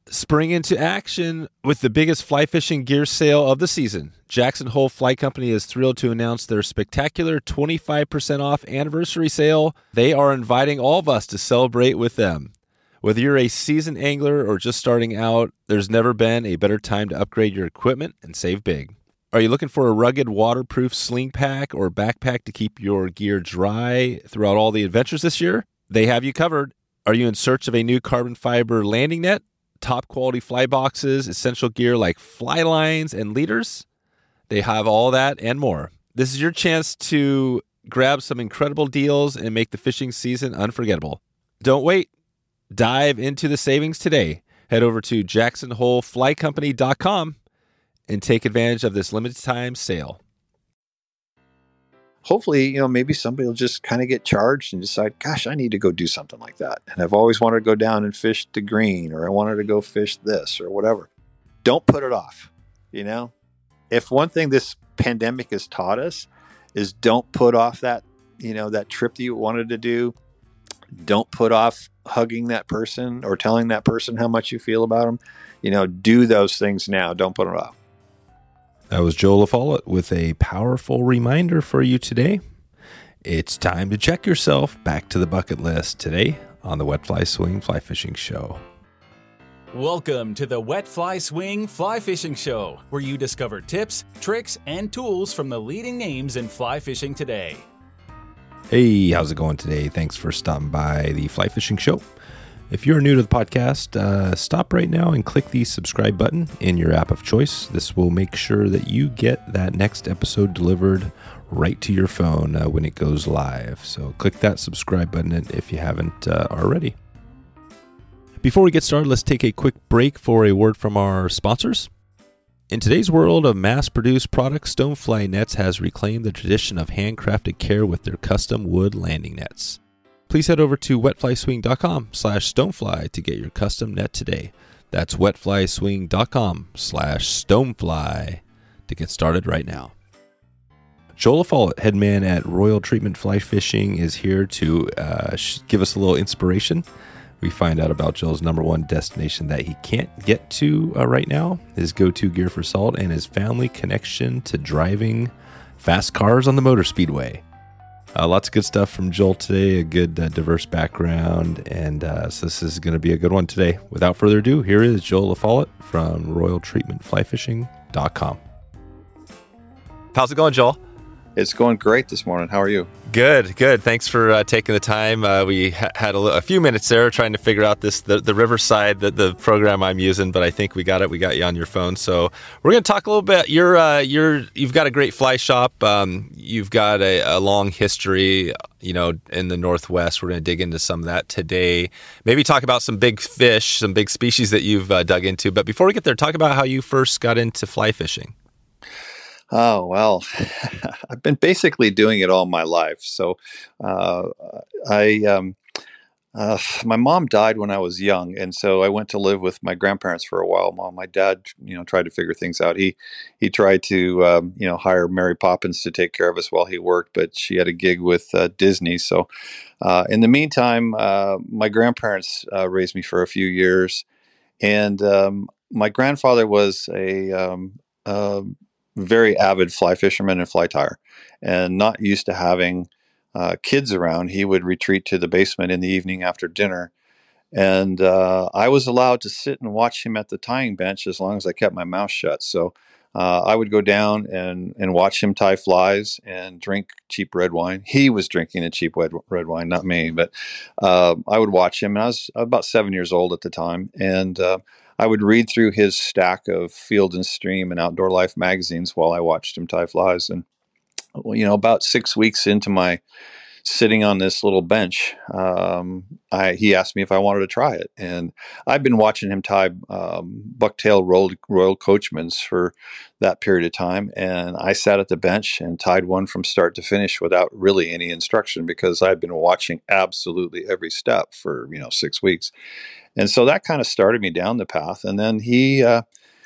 Spring into action with the biggest fly fishing gear sale of the season. Jackson Hole Fly Company is thrilled to announce their spectacular 25% off anniversary sale. They are inviting all of us to celebrate with them. Whether you're a seasoned angler or just starting out, there's never been a better time to upgrade your equipment and save big. Are you looking for a rugged, waterproof sling pack or backpack to keep your gear dry throughout all the adventures this year? They have you covered. Are you in search of a new carbon fiber landing net, top quality fly boxes, essential gear like fly lines and leaders? They have all that and more. This is your chance to grab some incredible deals and make the fishing season unforgettable. Don't wait. Dive into the savings today. Head over to jacksonholeflycompany.com and take advantage of this limited time sale. Hopefully, maybe somebody will just kind of get charged and decide, gosh, I need to go do something like that. And I've always wanted to go down and fish the green, or I wanted to go fish this or whatever. Don't put it off. If one thing this pandemic has taught us is don't put off that trip that you wanted to do. Don't put off hugging that person or telling that person how much you feel about them. Do those things now. Don't put it off. That was Joel LaFollette with a powerful reminder for you today. It's time to check yourself back to the bucket list today on the Wet Fly Swing Fly Fishing Show. Welcome to the Wet Fly Swing Fly Fishing Show, where you discover tips, tricks, and tools from the leading names in fly fishing today. Hey, how's it going today? Thanks for stopping by the Fly Fishing Show. If you're new to the podcast, stop right now and click the subscribe button in your app of choice. This will make sure that you get that next episode delivered right to your phone when it goes live. So click that subscribe button if you haven't already. Before we get started, let's take a quick break for a word from our sponsors. In today's world of mass-produced products, Stonefly Nets has reclaimed the tradition of handcrafted care with their custom wood landing nets. Please head over to wetflyswing.com/stonefly to get your custom net today. That's wetflyswing.com/stonefly to get started right now. Joel LaFollette, head man at Royal Treatment Fly Fishing, is here to give us a little inspiration. We find out about Joel's number one destination that he can't get to right now, his go-to gear for salt, and his family connection to driving fast cars on the motor speedway. Lots of good stuff from Joel today, a good diverse background, and so this is going to be a good one today. Without further ado, here is Joel LaFollette from RoyalTreatmentFlyFishing.com. How's it going, Joel? It's going great this morning. How are you? Good. Thanks for taking the time. We had a few minutes there trying to figure out the Riverside, the program I'm using, but I think we got it. We got you on your phone. So we're going to talk a little bit. You've got a great fly shop. You've got a long history, in the Northwest. We're going to dig into some of that today. Maybe talk about some big fish, some big species that you've dug into. But before we get there, talk about how you first got into fly fishing. Oh, well, I've been basically doing it all my life. So my mom died when I was young, and so I went to live with my grandparents for a while. My dad, tried to figure things out. He tried to, hire Mary Poppins to take care of us while he worked, but she had a gig with Disney. So in the meantime, my grandparents raised me for a few years, and my grandfather was a very avid fly fisherman and fly tyer, and not used to having kids around. He would retreat to the basement in the evening after dinner, and I was allowed to sit and watch him at the tying bench as long as I kept my mouth shut. So I would go down and watch him tie flies and drink cheap red wine. He was drinking the cheap red wine, not me, but I would watch him. And I was about 7 years old at the time, and I would read through his stack of Field and Stream and Outdoor Life magazines while I watched him tie flies. And, about 6 weeks into my sitting on this little bench, he asked me if I wanted to try it. And I've been watching him tie bucktail Royal Coachmans for that period of time. And I sat at the bench and tied one from start to finish without really any instruction, because I'd been watching absolutely every step for, 6 weeks. And so that kind of started me down the path. And then he took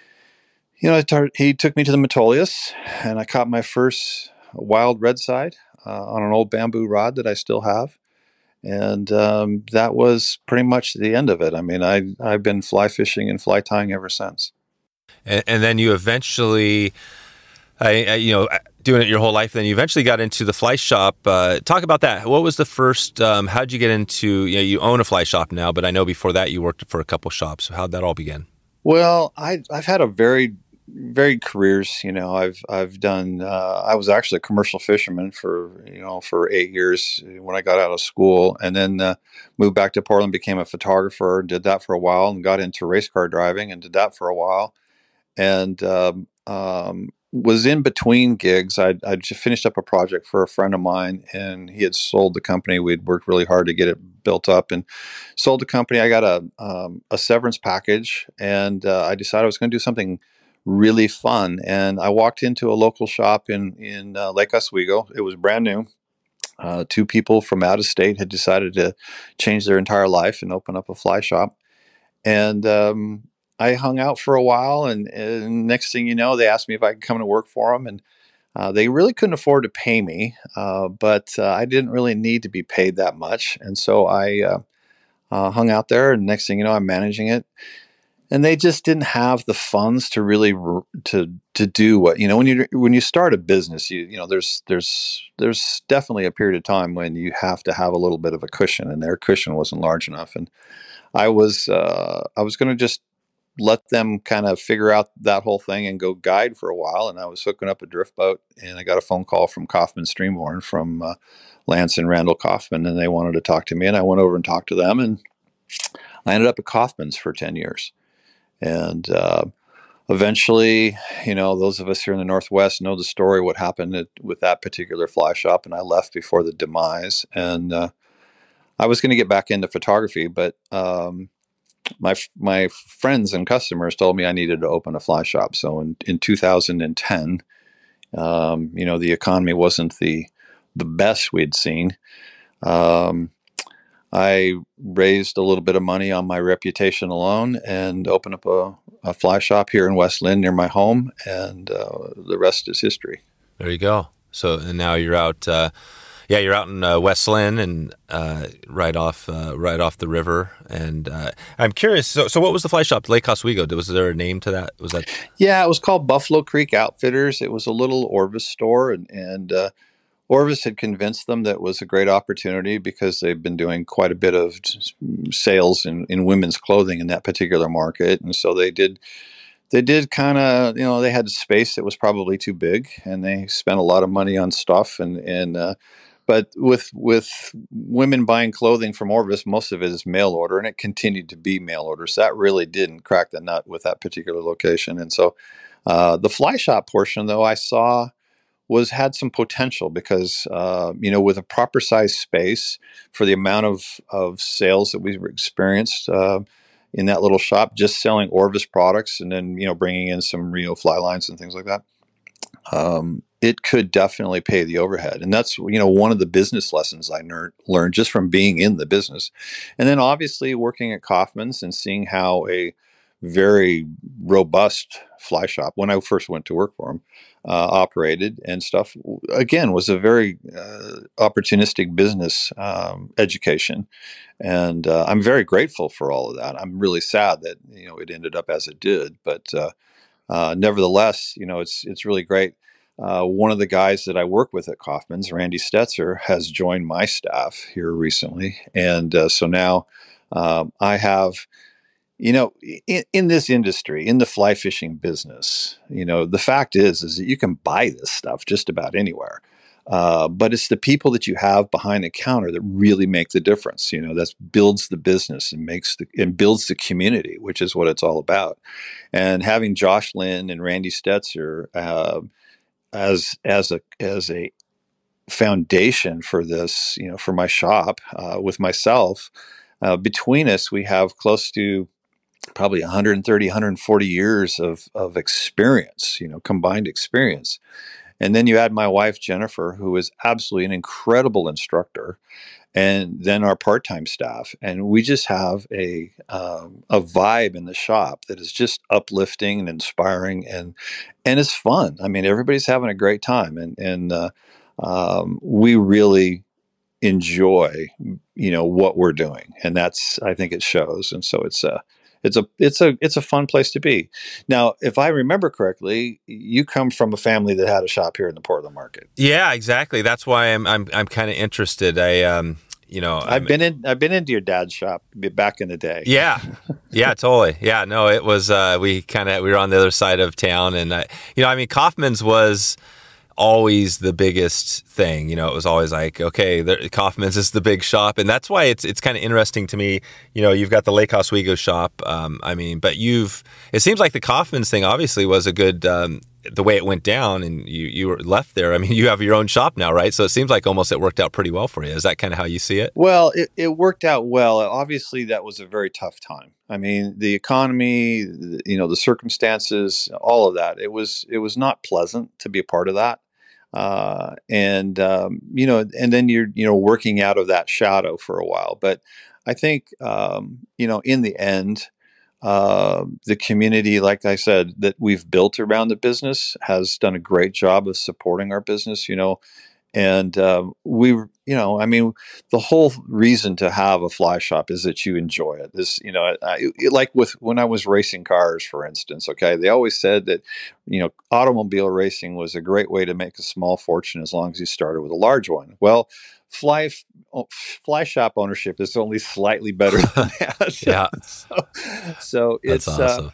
me to the Metolius, and I caught my first wild red side on an old bamboo rod that I still have. And that was pretty much the end of it. I mean, I've been fly fishing and fly tying ever since. And then you eventually, doing it your whole life, then you eventually got into the fly shop. Talk about that. What was the first, how'd you get into, you own a fly shop now, but I know before that you worked for a couple shops. So how'd that all begin? Well, I've had a very varied careers. I've done. I was actually a commercial fisherman for 8 years when I got out of school, and then moved back to Portland, became a photographer, did that for a while, and got into race car driving and did that for a while, and was in between gigs. I'd just finished up a project for a friend of mine, and he had sold the company. We'd worked really hard to get it built up, and sold the company. I got a severance package, and I decided I was going to do something really fun. And I walked into a local shop in Lake Oswego. It was brand new. Two people from out of state had decided to change their entire life and open up a fly shop. And I hung out for a while, and next thing you know, they asked me if I could come to work for them. And they really couldn't afford to pay me, but I didn't really need to be paid that much. And so I hung out there, and next thing you know, I'm managing it. And they just didn't have the funds to really to do what when you start a business, there's definitely a period of time when you have to have a little bit of a cushion, and their cushion wasn't large enough. And I was going to just let them kind of figure out that whole thing and go guide for a while. And I was hooking up a drift boat, and I got a phone call from Kaufman Streamborn, from Lance and Randall Kaufman, and they wanted to talk to me. And I went over and talked to them, and I ended up at Kaufman's for 10 years. And eventually, those of us here in the Northwest know the story, what happened with that particular fly shop. And I left before the demise. And I was going to get back into photography, but my friends and customers told me I needed to open a fly shop. So in 2010, the economy wasn't the best we'd seen. I raised a little bit of money on my reputation alone and opened up a fly shop here in West Lynn near my home, and the rest is history. There you go. So, and now you're out. You're out in West Lynn, and right off the river. And I'm curious. So what was the fly shop? Lake Oswego. Was there a name to that? Was that? Yeah, it was called Buffalo Creek Outfitters. It was a little Orvis store, and Orvis had convinced them that it was a great opportunity because they've been doing quite a bit of sales in women's clothing in that particular market. And so they did kind of, they had space that was probably too big, and they spent a lot of money on stuff. But with women buying clothing from Orvis, most of it is mail order, and it continued to be mail order. So that really didn't crack the nut with that particular location. And so the fly shop portion, though, I saw had some potential because, with a proper size space for the amount of sales that we experienced in that little shop, just selling Orvis products and then, bringing in some Rio fly lines and things like that, it could definitely pay the overhead. And that's, one of the business lessons I learned just from being in the business. And then obviously working at Kaufman's and seeing how a very robust fly shop, when I first went to work for them, operated and stuff, again, was a very opportunistic business education. And I'm very grateful for all of that. I'm really sad that, it ended up as it did. But nevertheless, it's really great. One of the guys that I work with at Kaufman's, Randy Stetzer, has joined my staff here recently. And so now I have, in this industry, in the fly fishing business, the fact is that you can buy this stuff just about anywhere. But it's the people that you have behind the counter that really make the difference. That builds the business and builds the community, which is what it's all about. And having Josh Lynn and Randy Stetzer as a foundation for this, for my shop, with myself, between us, we have close to probably 130, 140 years of experience, combined experience. And then you add my wife, Jennifer, who is absolutely an incredible instructor, and then our part-time staff. And we just have a vibe in the shop that is just uplifting and inspiring, and it's fun. I mean, everybody's having a great time. And we really enjoy, what we're doing, and I think it shows. And so it's a fun place to be. Now, if I remember correctly, you come from a family that had a shop here in the Portland market. Yeah, exactly. That's why I'm kind of interested. I've been into your dad's shop back in the day. Yeah, totally. Yeah, no, it was we were on the other side of town, and Kaufman's was always the biggest thing. It was always like, okay, Kaufman's is the big shop, and that's why it's kind of interesting to me. You've got the Lake Oswego shop. But it seems like the Kaufman's thing obviously was a good. The way it went down, and you were left there. You have your own shop now, right? So it seems like almost it worked out pretty well for you. Is that kind of how you see it? Well, it worked out well. Obviously, that was a very tough time. The economy, the circumstances, all of that. It was not pleasant to be a part of that. And then you're working out of that shadow for a while. But I think, in the end, the community, like I said, that we've built around the business has done a great job of supporting our business, and the whole reason to have a fly shop is that you enjoy it. Like when I was racing cars, for instance, okay, they always said that, automobile racing was a great way to make a small fortune as long as you started with a large one. Well, fly shop ownership is only slightly better than that. Yeah. So it's awesome.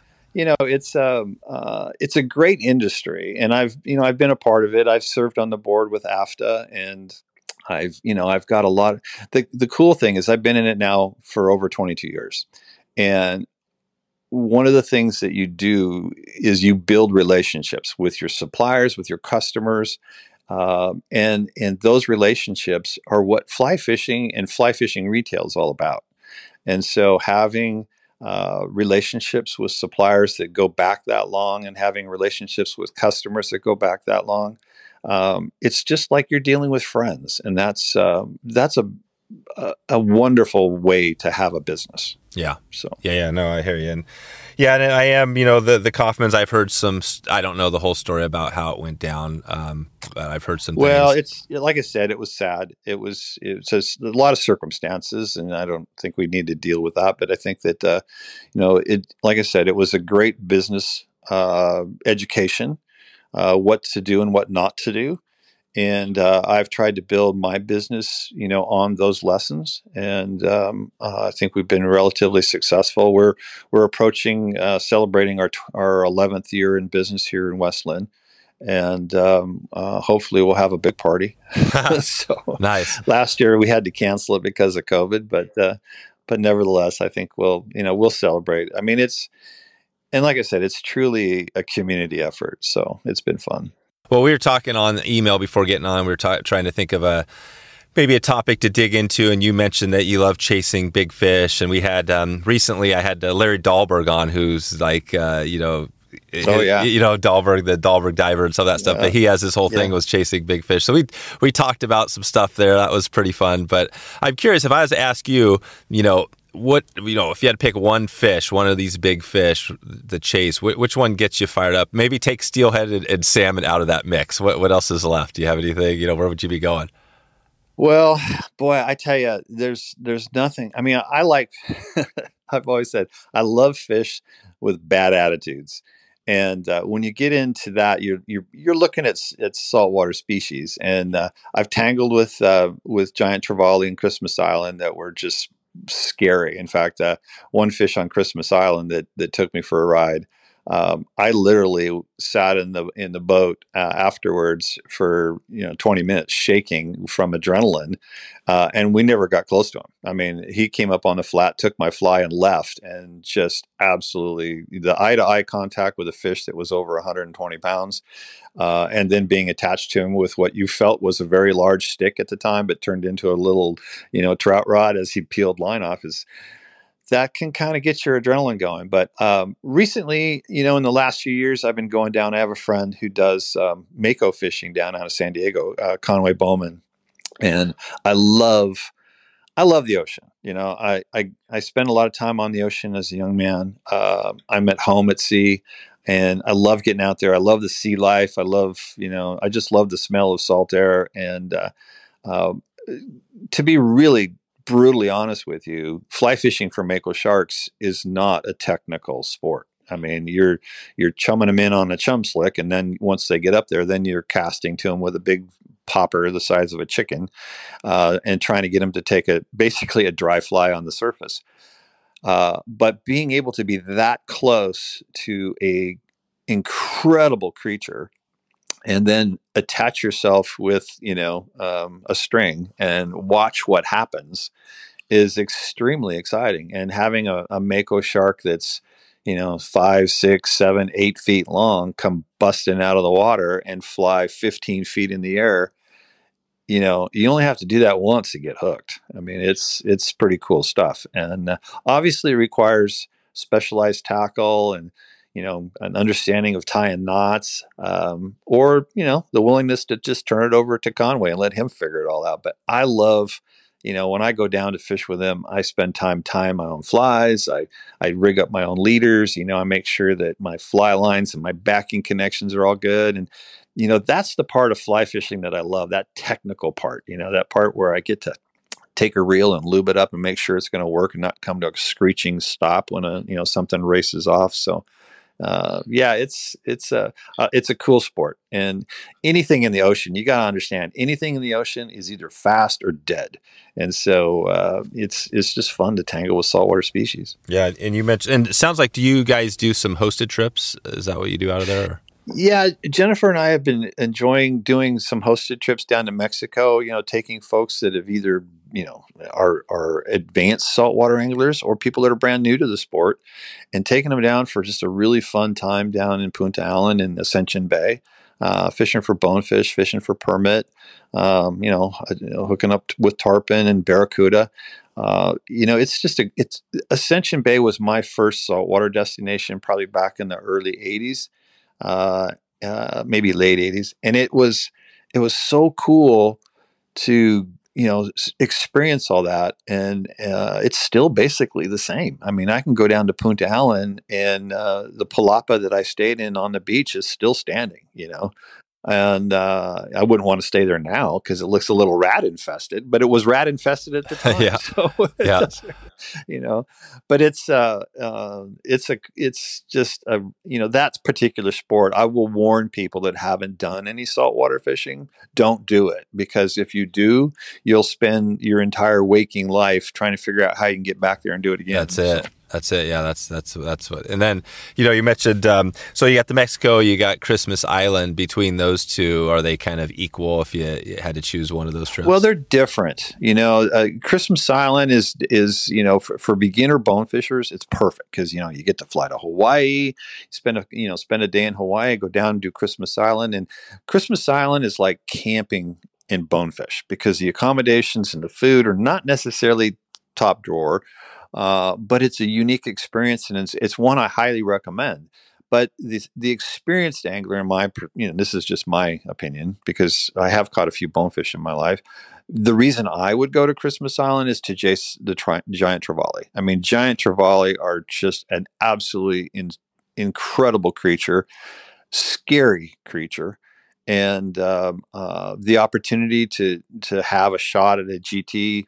It's a great industry, and I've been a part of it. I've served on the board with AFTA, and I've got a lot. The cool thing is I've been in it now for over 22 years, and one of the things that you do is you build relationships with your suppliers, with your customers. And those relationships are what fly fishing and fly fishing retail is all about. And so having relationships with suppliers that go back that long, and having relationships with customers that go back that long, it's just like you're dealing with friends, and that's a wonderful way to have a business. Yeah. So yeah, no, I hear you. And yeah, and I am, the Kaufman's, I've heard I don't know the whole story about how it went down, but I've heard some things. Well, it's like I said, it was sad. It was a lot of circumstances, and I don't think we need to deal with that. But I think that, like I said, it was a great business education, what to do and what not to do. And I've tried to build my business, on those lessons, and I think we've been relatively successful. We're approaching celebrating our 11th year in business here in West Linn, and hopefully we'll have a big party. So nice. Last year we had to cancel it because of COVID, but nevertheless, I think we'll celebrate. And like I said, it's truly a community effort, so it's been fun. Well, we were talking on email before getting on. We were trying to think of maybe a topic to dig into, and you mentioned that you love chasing big fish. And we had recently, I had Larry Dahlberg on, who's like, Dahlberg, the Dahlberg diver and some of that stuff. But he has this whole thing was chasing big fish. So we talked about some stuff there. That was pretty fun. But I'm curious, if I was to ask you, what, if you had to pick one fish, one of these big fish to chase, which one gets you fired up? Maybe take steelhead and salmon out of that mix. What else is left? Do you have anything? Where would you be going? Well, boy, I tell you, there's nothing. I like, I've always said, I love fish with bad attitudes. And when you get into that, you're looking at saltwater species. And I've tangled with giant trevally in Christmas Island that were just scary. In fact, one fish on Christmas Island that took me for a ride. I literally sat in the boat afterwards for 20 minutes, shaking from adrenaline, and we never got close to him. He came up on the flat, took my fly, and left, and just absolutely the eye-to-eye contact with a fish that was over 120 pounds, and then being attached to him with what you felt was a very large stick at the time, but turned into a little trout rod as he peeled line off that can kind of get your adrenaline going. But recently, in the last few years, I've been going down. I have a friend who does mako fishing down out of San Diego, Conway Bowman, and I love the ocean. I spent a lot of time on the ocean as a young man. I'm at home at sea, and I love getting out there. I love the sea life. I just love the smell of salt air. And to be really brutally honest with you, fly fishing for mako sharks is not a technical sport. I mean, you're chumming them in on a chum slick, and then once they get up there, then you're casting to them with a big popper the size of a chicken, and trying to get them to take basically a dry fly on the surface. But being able to be that close to a incredible creature, and then attach yourself with a string and watch what happens is extremely exciting. And having a mako shark that's 5, 6, 7, 8 feet long come busting out of the water and fly 15 feet in the air, you only have to do that once to get hooked. I mean, it's pretty cool stuff. And obviously it requires specialized tackle and an understanding of tying knots, or the willingness to just turn it over to Conway and let him figure it all out. But I love, when I go down to fish with him, I spend time tying my own flies. I rig up my own leaders. I make sure that my fly lines and my backing connections are all good. And that's the part of fly fishing that I love, that technical part, that part where I get to take a reel and lube it up and make sure it's going to work and not come to a screeching stop when something races off. So it's a cool sport. And anything in the ocean, you got to understand, anything in the ocean is either fast or dead. And so it's just fun to tangle with saltwater species. Yeah, and you mentioned, and it sounds like, do you guys do some hosted trips? Is that what you do out of there? Yeah, Jennifer and I have been enjoying doing some hosted trips down to Mexico, taking folks that have either, are advanced saltwater anglers or people that are brand new to the sport, and taking them down for just a really fun time down in Punta Allen in Ascension Bay, fishing for bonefish, fishing for permit, hooking up with tarpon and barracuda. It's Ascension Bay was my first saltwater destination, probably back in the early 80s. Maybe late 80s. And it was so cool to, experience all that. And it's still basically the same. I mean, I can go down to Punta Allen and the palapa that I stayed in on the beach is still standing, and I wouldn't want to stay there now because it looks a little rat infested, but it was rat infested at the time. Yeah. So but it's just that particular sport. I will warn people that haven't done any saltwater fishing, don't do it, because if you do, you'll spend your entire waking life trying to figure out how you can get back there and do it again. That's it. So. That's it. Yeah, that's what. And then, you mentioned, so you got the Mexico, you got Christmas Island. Between those two, are they kind of equal if you had to choose one of those trips? Well, they're different. Christmas Island is for beginner bonefishers, it's perfect because, you get to fly to Hawaii, spend a day in Hawaii, go down and do Christmas Island. And Christmas Island is like camping in bonefish because the accommodations and the food are not necessarily top drawer. But it's a unique experience, and it's one I highly recommend. But the experienced angler, this is just my opinion because I have caught a few bonefish in my life. The reason I would go to Christmas Island is to chase the giant trevally. I mean, giant trevally are just an absolutely incredible creature, scary creature. And the opportunity to have a shot at a GT,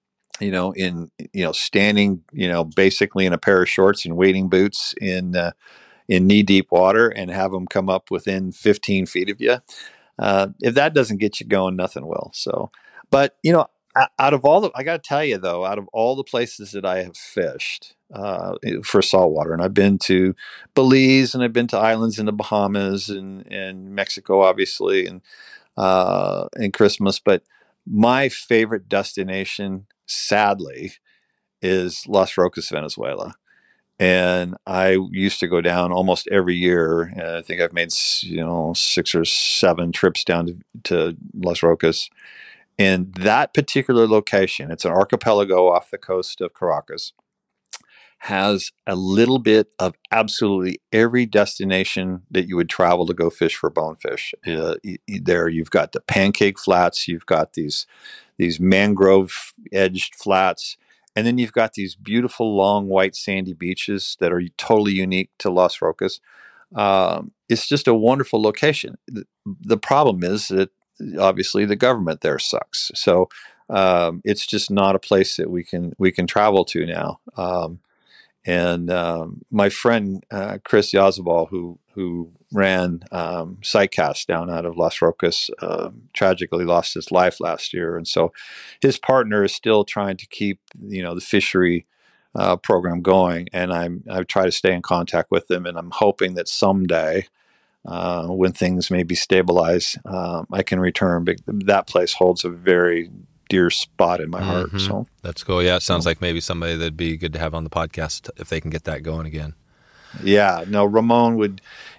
standing, basically in a pair of shorts and wading boots in knee deep water and have them come up within 15 feet of you. If that doesn't get you going, nothing will. So, but out of I got to tell you though, out of all the places that I have fished for saltwater, and I've been to Belize and I've been to islands in the Bahamas and Mexico, obviously, and Christmas, but my favorite destination, sadly, is Las Rocas, Venezuela. And I used to go down almost every year. And I think I've made 6 or 7 trips down to Las Rocas. And that particular location, it's an archipelago off the coast of Caracas, has a little bit of absolutely every destination that you would travel to go fish for bonefish. There, you've got the Pancake Flats, you've got these mangrove edged flats, and then you've got these beautiful long white sandy beaches that are totally unique to Las Rocas. It's just a wonderful location. The problem is that obviously the government there sucks. So it's just not a place that we can travel to now. And my friend Chris Yazabal, who ran Sightcast down out of Las Rocas, tragically lost his life last year, and so his partner is still trying to keep the fishery program going. And I try to stay in contact with them, and I'm hoping that someday, when things maybe stabilize, I can return. But that place holds a very dear spot in my heart. So that's cool. Yeah, it sounds like maybe somebody that'd be good to have on the podcast if they can get that going again. Yeah, no, Ramon would,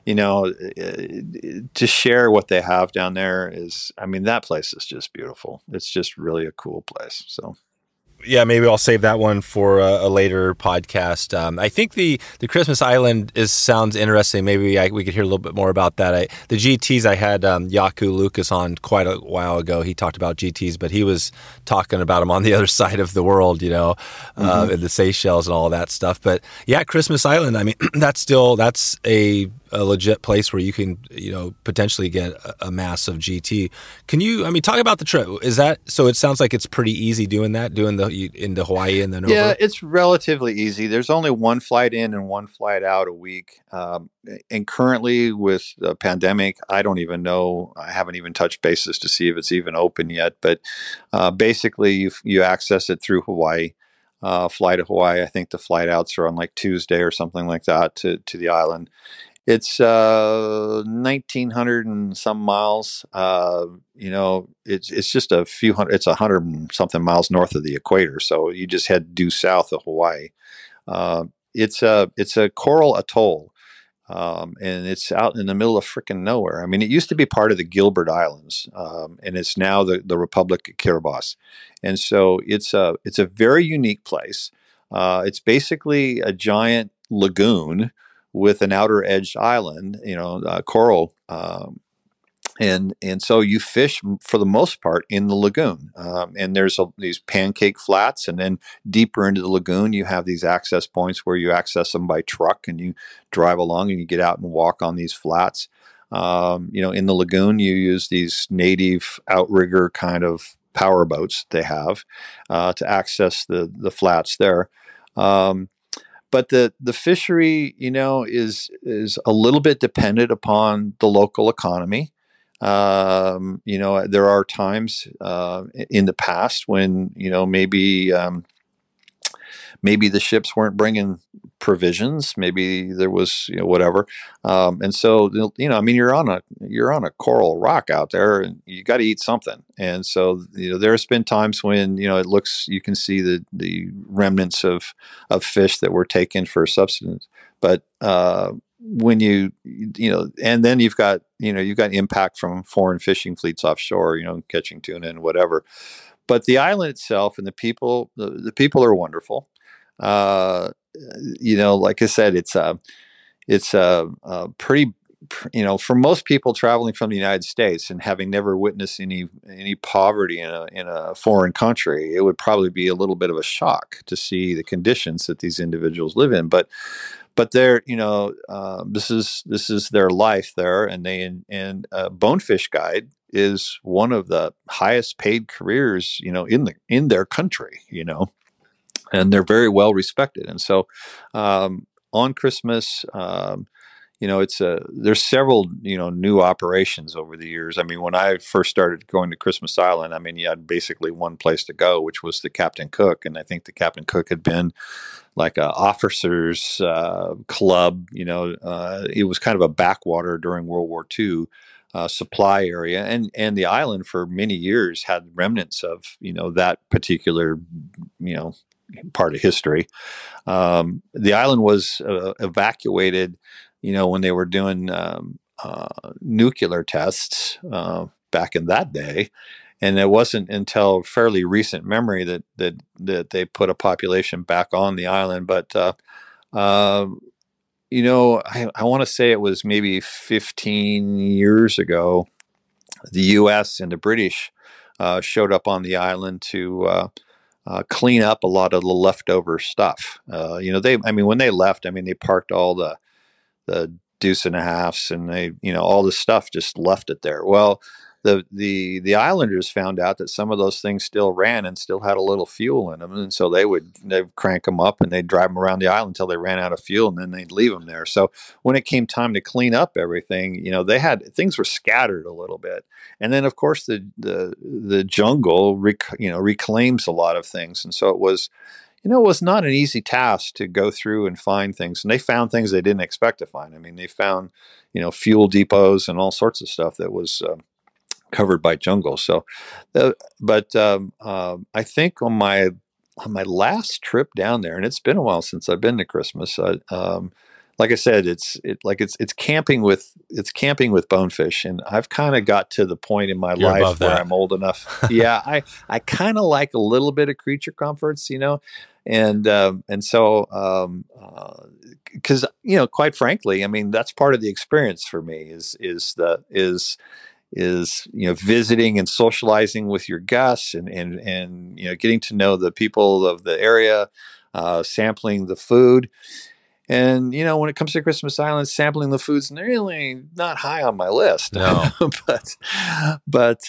to share what they have down there is, I mean, that place is just beautiful. It's just really a cool place. So. Yeah, maybe I'll save that one for a later podcast. I think the Christmas Island sounds interesting. Maybe we could hear a little bit more about that. The GTs, I had Yaku Lucas on quite a while ago. He talked about GTs, but he was talking about them on the other side of the world, in the Seychelles and all that stuff. But yeah, Christmas Island, I mean, that's a legit place where you can, potentially get a massive GT. Can you, talk about the trip? So it sounds like it's pretty easy doing into Hawaii and then over? Yeah, it's relatively easy. There's only one flight in and one flight out a week. And currently with the pandemic, I don't even know. I haven't even touched bases to see if it's even open yet. But basically, you access it through Hawaii. Fly to Hawaii. I think the flight outs are on like Tuesday or something like that to the island. It's 1,900 and some miles. It's just a few hundred. It's 100 and something miles north of the equator. So you just head due south of Hawaii. It's a coral atoll, and it's out in the middle of frickin' nowhere. I mean, it used to be part of the Gilbert Islands, and it's now the Republic of Kiribati. And so it's a very unique place. It's basically a giant lagoon with an outer edged island, coral, and so you fish for the most part in the lagoon. And there's these pancake flats, and then deeper into the lagoon, you have these access points where you access them by truck, and you drive along and you get out and walk on these flats. In the lagoon, you use these native outrigger kind of power boats they have to access the flats there. But the fishery, is a little bit dependent upon the local economy. There are times in the past when maybe the ships weren't bringing provisions. Maybe there was whatever, and so you're on a coral rock out there, and you got to eat something. And so there's been times when you can see the remnants of fish that were taken for subsistence, but when and then you've got impact from foreign fishing fleets offshore, catching tuna and whatever. But the island itself and the people are wonderful. Like I said, it's a pretty, for most people traveling from the United States and having never witnessed any poverty in a foreign country, it would probably be a little bit of a shock to see the conditions that these individuals live in. But they're, this is their life there, and bonefish guide is one of the highest paid careers, in their country, and they're very well respected. And so, on Christmas, there's several, new operations over the years. I mean, when I first started going to Christmas Island, you had basically one place to go, which was the Captain Cook. And I think the Captain Cook had been like a officers club, it was kind of a backwater during World War II supply area. And the island for many years had remnants of, that particular, part of history. The island was evacuated, when they were doing nuclear tests back in that day. And it wasn't until fairly recent memory that they put a population back on the island. But, I want to say it was maybe 15 years ago, the U.S. and the British showed up on the island to clean up a lot of the leftover stuff. When they left, they parked all the deuce and a halfs and all the stuff, just left it there. Well, the islanders found out that some of those things still ran and still had a little fuel in them, and so they'd crank them up and they'd drive them around the island until they ran out of fuel, and then they'd leave them there. So when it came time to clean up everything, things were scattered a little bit, and then of course the jungle reclaims a lot of things, and so it was not an easy task to go through and find things. And they found things they didn't expect to find. I mean, they found, fuel depots and all sorts of stuff that was covered by jungle. So, I think on my last trip down there, and it's been a while since I've been to Christmas. Like I said, it's camping with bonefish, and I've kind of got to the point in my life where I'm old enough. Yeah, I kind of like a little bit of creature comforts, and so because quite frankly, I mean, that's part of the experience for me is visiting and socializing with your guests and getting to know the people of the area, sampling the food. And, when it comes to Christmas Island, sampling the food's really not high on my list. No. but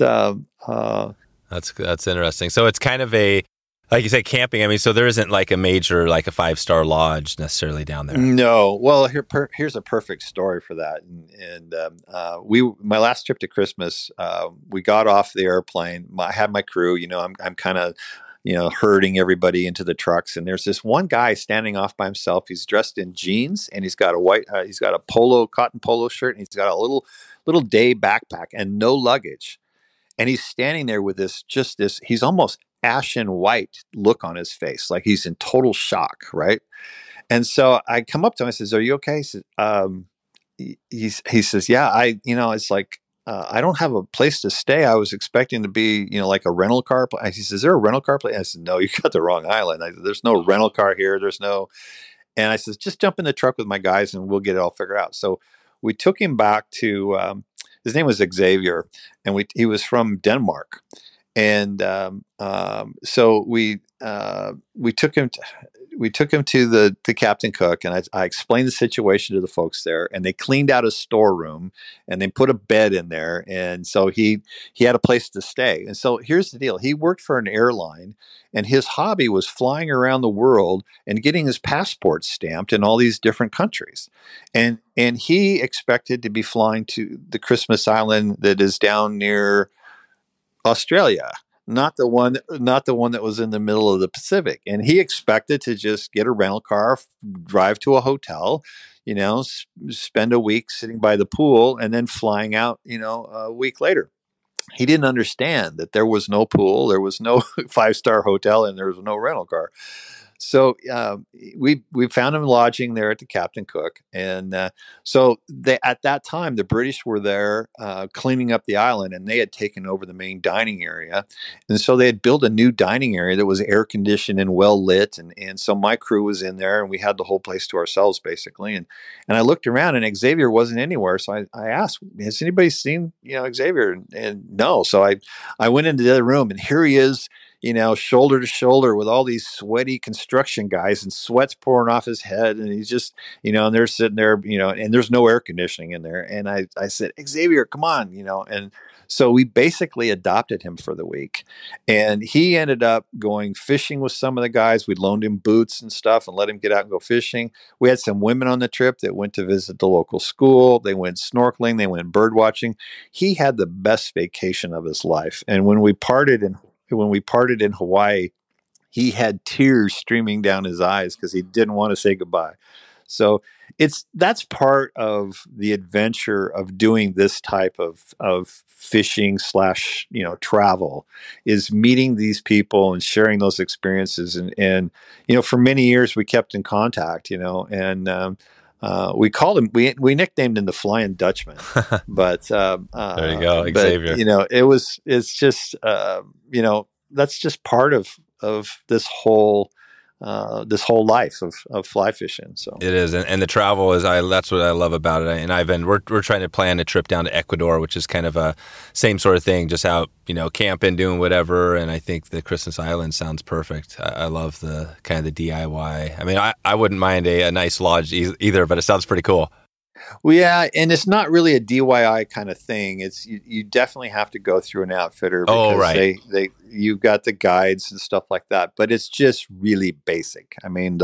that's interesting. So it's kind of like you said, camping. I mean, so there isn't like a major, like a 5-star lodge necessarily down there. No. Well, here's a perfect story for that. And my last trip to Christmas, we got off the airplane. I had my crew. I'm kind of herding everybody into the trucks. And there's this one guy standing off by himself. He's dressed in jeans, and he's got a cotton polo shirt, and he's got a little day backpack and no luggage. And he's standing there with he's almost ashen white look on his face, like he's in total shock, right? And so I come up to him, I says, "Are you okay?" He says, "Yeah, it's like, I don't have a place to stay. I was expecting to be, like a rental car place." He says, "Is there a rental car place?" I said, "No, you got the wrong island. There's no rental car here. There's no." And I says, "Just jump in the truck with my guys and we'll get it all figured out." So we took him back to, his name was Xavier, and he was from Denmark. And so we took him to the Captain Cook, and I explained the situation to the folks there, and they cleaned out his storeroom and they put a bed in there, and so he had a place to stay. And so here's the deal: he worked for an airline, and his hobby was flying around the world and getting his passport stamped in all these different countries, and he expected to be flying to the Christmas Island that is down near Australia, not the one that was in the middle of the Pacific. And he expected to just get a rental car, drive to a hotel, spend a week sitting by the pool, and then flying out, a week later. He didn't understand that there was no pool, there was no 5-star hotel, and there was no rental car. So we found him lodging there at the Captain Cook, and so at that time the British were there cleaning up the island, and they had taken over the main dining area, and so they had built a new dining area that was air conditioned and well lit, and so my crew was in there, and we had the whole place to ourselves basically, and I looked around, and Xavier wasn't anywhere, so I asked, "Has anybody seen Xavier?" And no, so I went into the other room, and here he is, shoulder to shoulder with all these sweaty construction guys, and sweat's pouring off his head. And he's just, and they're sitting there, and there's no air conditioning in there. And I said, "Xavier, come on," and so we basically adopted him for the week. And he ended up going fishing with some of the guys. We loaned him boots and stuff and let him get out and go fishing. We had some women on the trip that went to visit the local school. They went snorkeling. They went bird watching. He had the best vacation of his life. And when we parted in Hawaii, he had tears streaming down his eyes because he didn't want to say goodbye. So that's part of the adventure of doing this type of fishing / travel, is meeting these people and sharing those experiences. And for many years we kept in contact, and we called him, we nicknamed him the Flying Dutchman, but there you go, Xavier. It's just that's just part of this whole life of fly fishing. So it is, and the travel is that's what I love about it. And we're trying to plan a trip down to Ecuador, which is kind of a same sort of thing, just out camping, doing whatever. And I think the Christmas Island sounds perfect. I love the kind of the DIY. I mean, I wouldn't mind a nice lodge either, but it sounds pretty cool. Well, yeah, and it's not really a DIY kind of thing. It's you definitely have to go through an outfitter Oh, because right. they you've got the guides and stuff like that. But it's just really basic. I mean,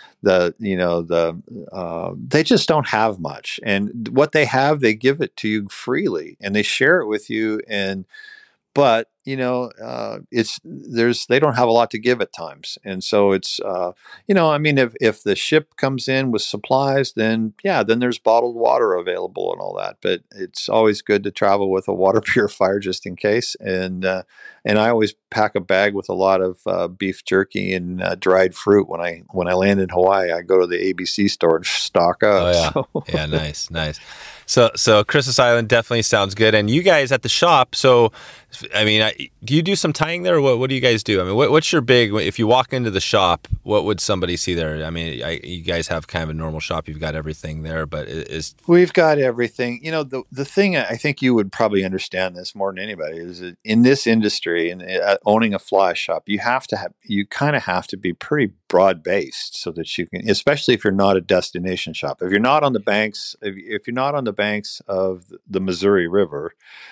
they just don't have much, and what they have, they give it to you freely, and they share it with you. And but it's there's they don't have a lot to give at times, and so it's I mean, if the ship comes in with supplies, then yeah, then there's bottled water available and all that. But it's always good to travel with a water purifier just in case. And I always pack a bag with a lot of beef jerky and dried fruit when I land in Hawaii. I go to the ABC store and stock Oh up. yeah, So. yeah, nice. So Christmas Island definitely sounds good. And you guys at the shop, so I mean, do you do some tying there? Or what do you guys do? I mean, what's your big? If you walk into the shop, what would somebody see there? I mean, you guys have kind of a normal shop. You've got everything there, but We've got everything. The thing I think you would probably understand this more than anybody is that in this industry and owning a fly shop, you kind of have to be pretty broad based so that you can, especially if you're not a destination shop. If you're not on the banks, if you're not on the banks of the Missouri River,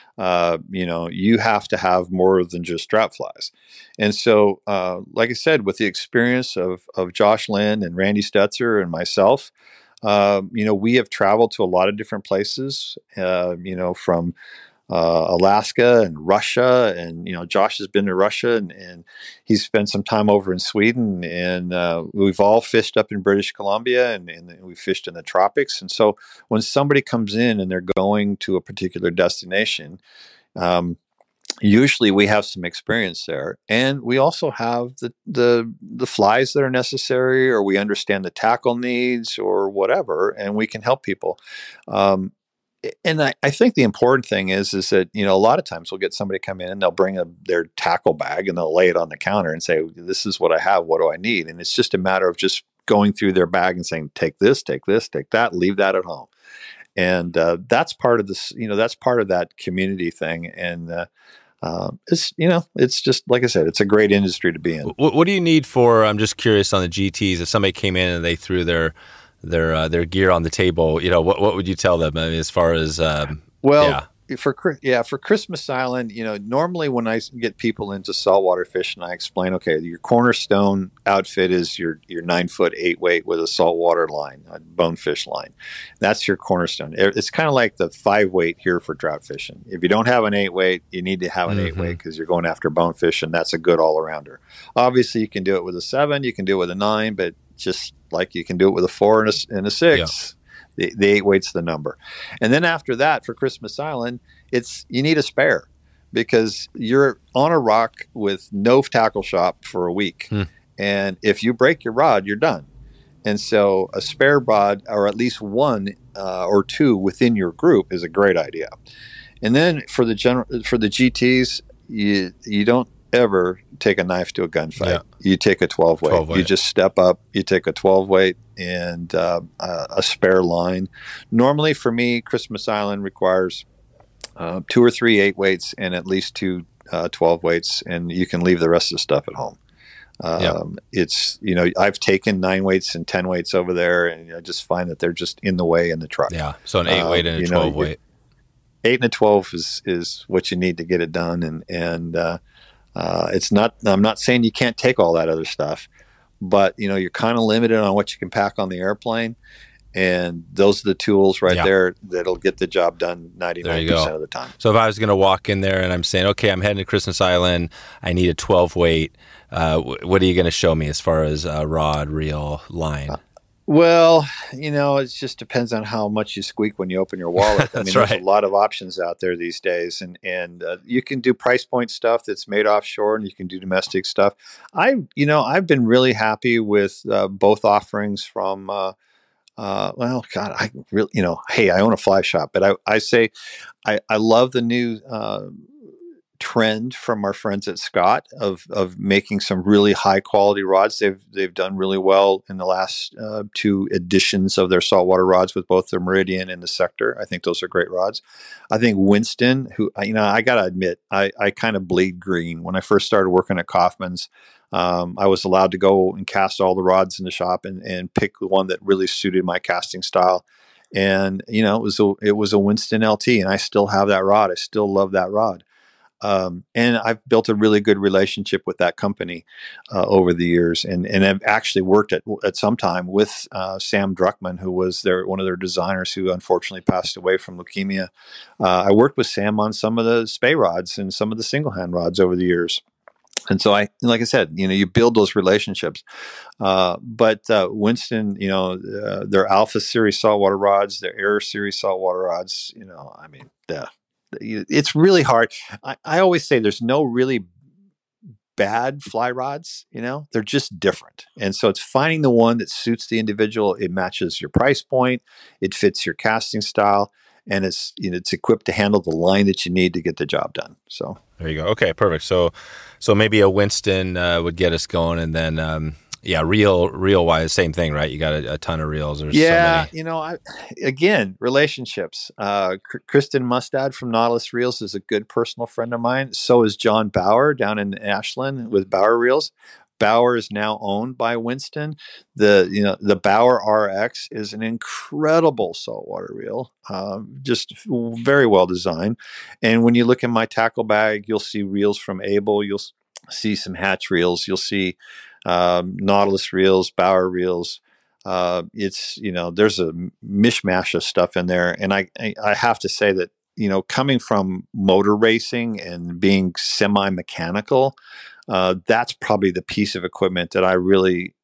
you have to have more than just drought flies. And so, like I said, with the experience of Josh Lynn and Randy Stetzer and myself, we have traveled to a lot of different places, from Alaska and Russia. And, Josh has been to Russia and he's spent some time over in Sweden. And we've all fished up in British Columbia and we fished in the tropics. And so when somebody comes in and they're going to a particular destination, usually we have some experience there, and we also have the flies that are necessary, or we understand the tackle needs or whatever, and we can help people. And I think the important thing is that a lot of times we'll get somebody come in and they'll bring their tackle bag and they'll lay it on the counter and say, "This is what I have. What do I need?" And it's just a matter of just going through their bag and saying, "Take this, take this, take that, leave that at home." And that's part of this. That's part of that community thing. And it's just like I said, it's a great industry to be in. What do you need for? I'm just curious on the GTs. If somebody came in and they threw their gear on the table, what would you tell them? I mean, as far as for Christmas Island, normally when I get people into saltwater fishing, I explain, okay, your cornerstone outfit is your 9-foot 8-weight with a saltwater line, a bonefish line. That's your cornerstone. It's kind of like the 5-weight here for trout fishing. If you don't have an 8-weight, you need to have an 8-weight because you're going after bonefish, and that's a good all-arounder. Obviously, you can do it with a 7, you can do it with a 9, but just like you can do it with a 4 and a 6. Yeah. The 8-weight's the number. And then after that, for Christmas Island, you need a spare because you're on a rock with no tackle shop for a week. And if you break your rod, you're done. And so a spare rod, or at least one or two within your group, is a great idea. And then for the GTs, you don't ever take a knife to a gunfight. Yeah. You take a 12-weight. You just step up, you take a 12-weight and a spare line. Normally for me, Christmas Island requires 2 or 3 8-weights and at least 2 12-weights, and you can leave the rest of the stuff at home. It's, I've taken 9-weights and 10-weights over there, and I just find that they're just in the way in the truck. Yeah, so an 8-weight and a 12-weight. 8 and a 12 is what you need to get it done, and it's not. I'm not saying you can't take all that other stuff, but you're kind of limited on what you can pack on the airplane, and those are the tools there that'll get the job done 99% of the time. So if I was going to walk in there and I'm saying, okay, I'm heading to Christmas Island, I need a 12-weight. What are you going to show me as far as rod, reel, line? Well, it just depends on how much you squeak when you open your wallet. I mean, there's a lot of options out there these days, and you can do price point stuff that's made offshore, and you can do domestic stuff. I've been really happy with both offerings from. I really, hey, I own a fly shop, but I say I love the new trend from our friends at Scott of making some really high quality rods. They've done really well in the last 2 editions of their saltwater rods with both the Meridian and the Sector. I think those are great rods. I think Winston, who I gotta admit, I kind of bleed green. When I first started working at Kaufman's, I was allowed to go and cast all the rods in the shop and pick the one that really suited my casting style. and it was a Winston LT, and I still have that rod. I still love that rod. And I've built a really good relationship with that company over the years, and I've actually worked at some time with Sam Druckmann, who was one of their designers, who unfortunately passed away from leukemia. I worked with Sam on some of the Spey rods and some of the single hand rods over the years. And so like I said, you build those relationships. But Winston, their Alpha Series saltwater rods, their Air Series saltwater rods, it's really hard. I always say there's no really bad fly rods, they're just different. And so it's finding the one that suits the individual. It matches your price point. It fits your casting style. And it's equipped to handle the line that you need to get the job done. So there you go. Okay, perfect. So maybe a Winston would get us going, and then reel wise, same thing, right? You got a ton of reels. There's so many. Again, relationships. Kristen Mustad from Nautilus Reels is a good personal friend of mine. So is John Bauer down in Ashland with Bauer Reels. Bauer is now owned by Winston. The Bauer RX is an incredible saltwater reel, just very well designed. And when you look in my tackle bag, you'll see reels from Able. You'll see some Hatch reels. You'll see Nautilus reels, Bauer reels. There's a mishmash of stuff in there. And I have to say that, coming from motor racing and being semi-mechanical, that's probably the piece of equipment that I really,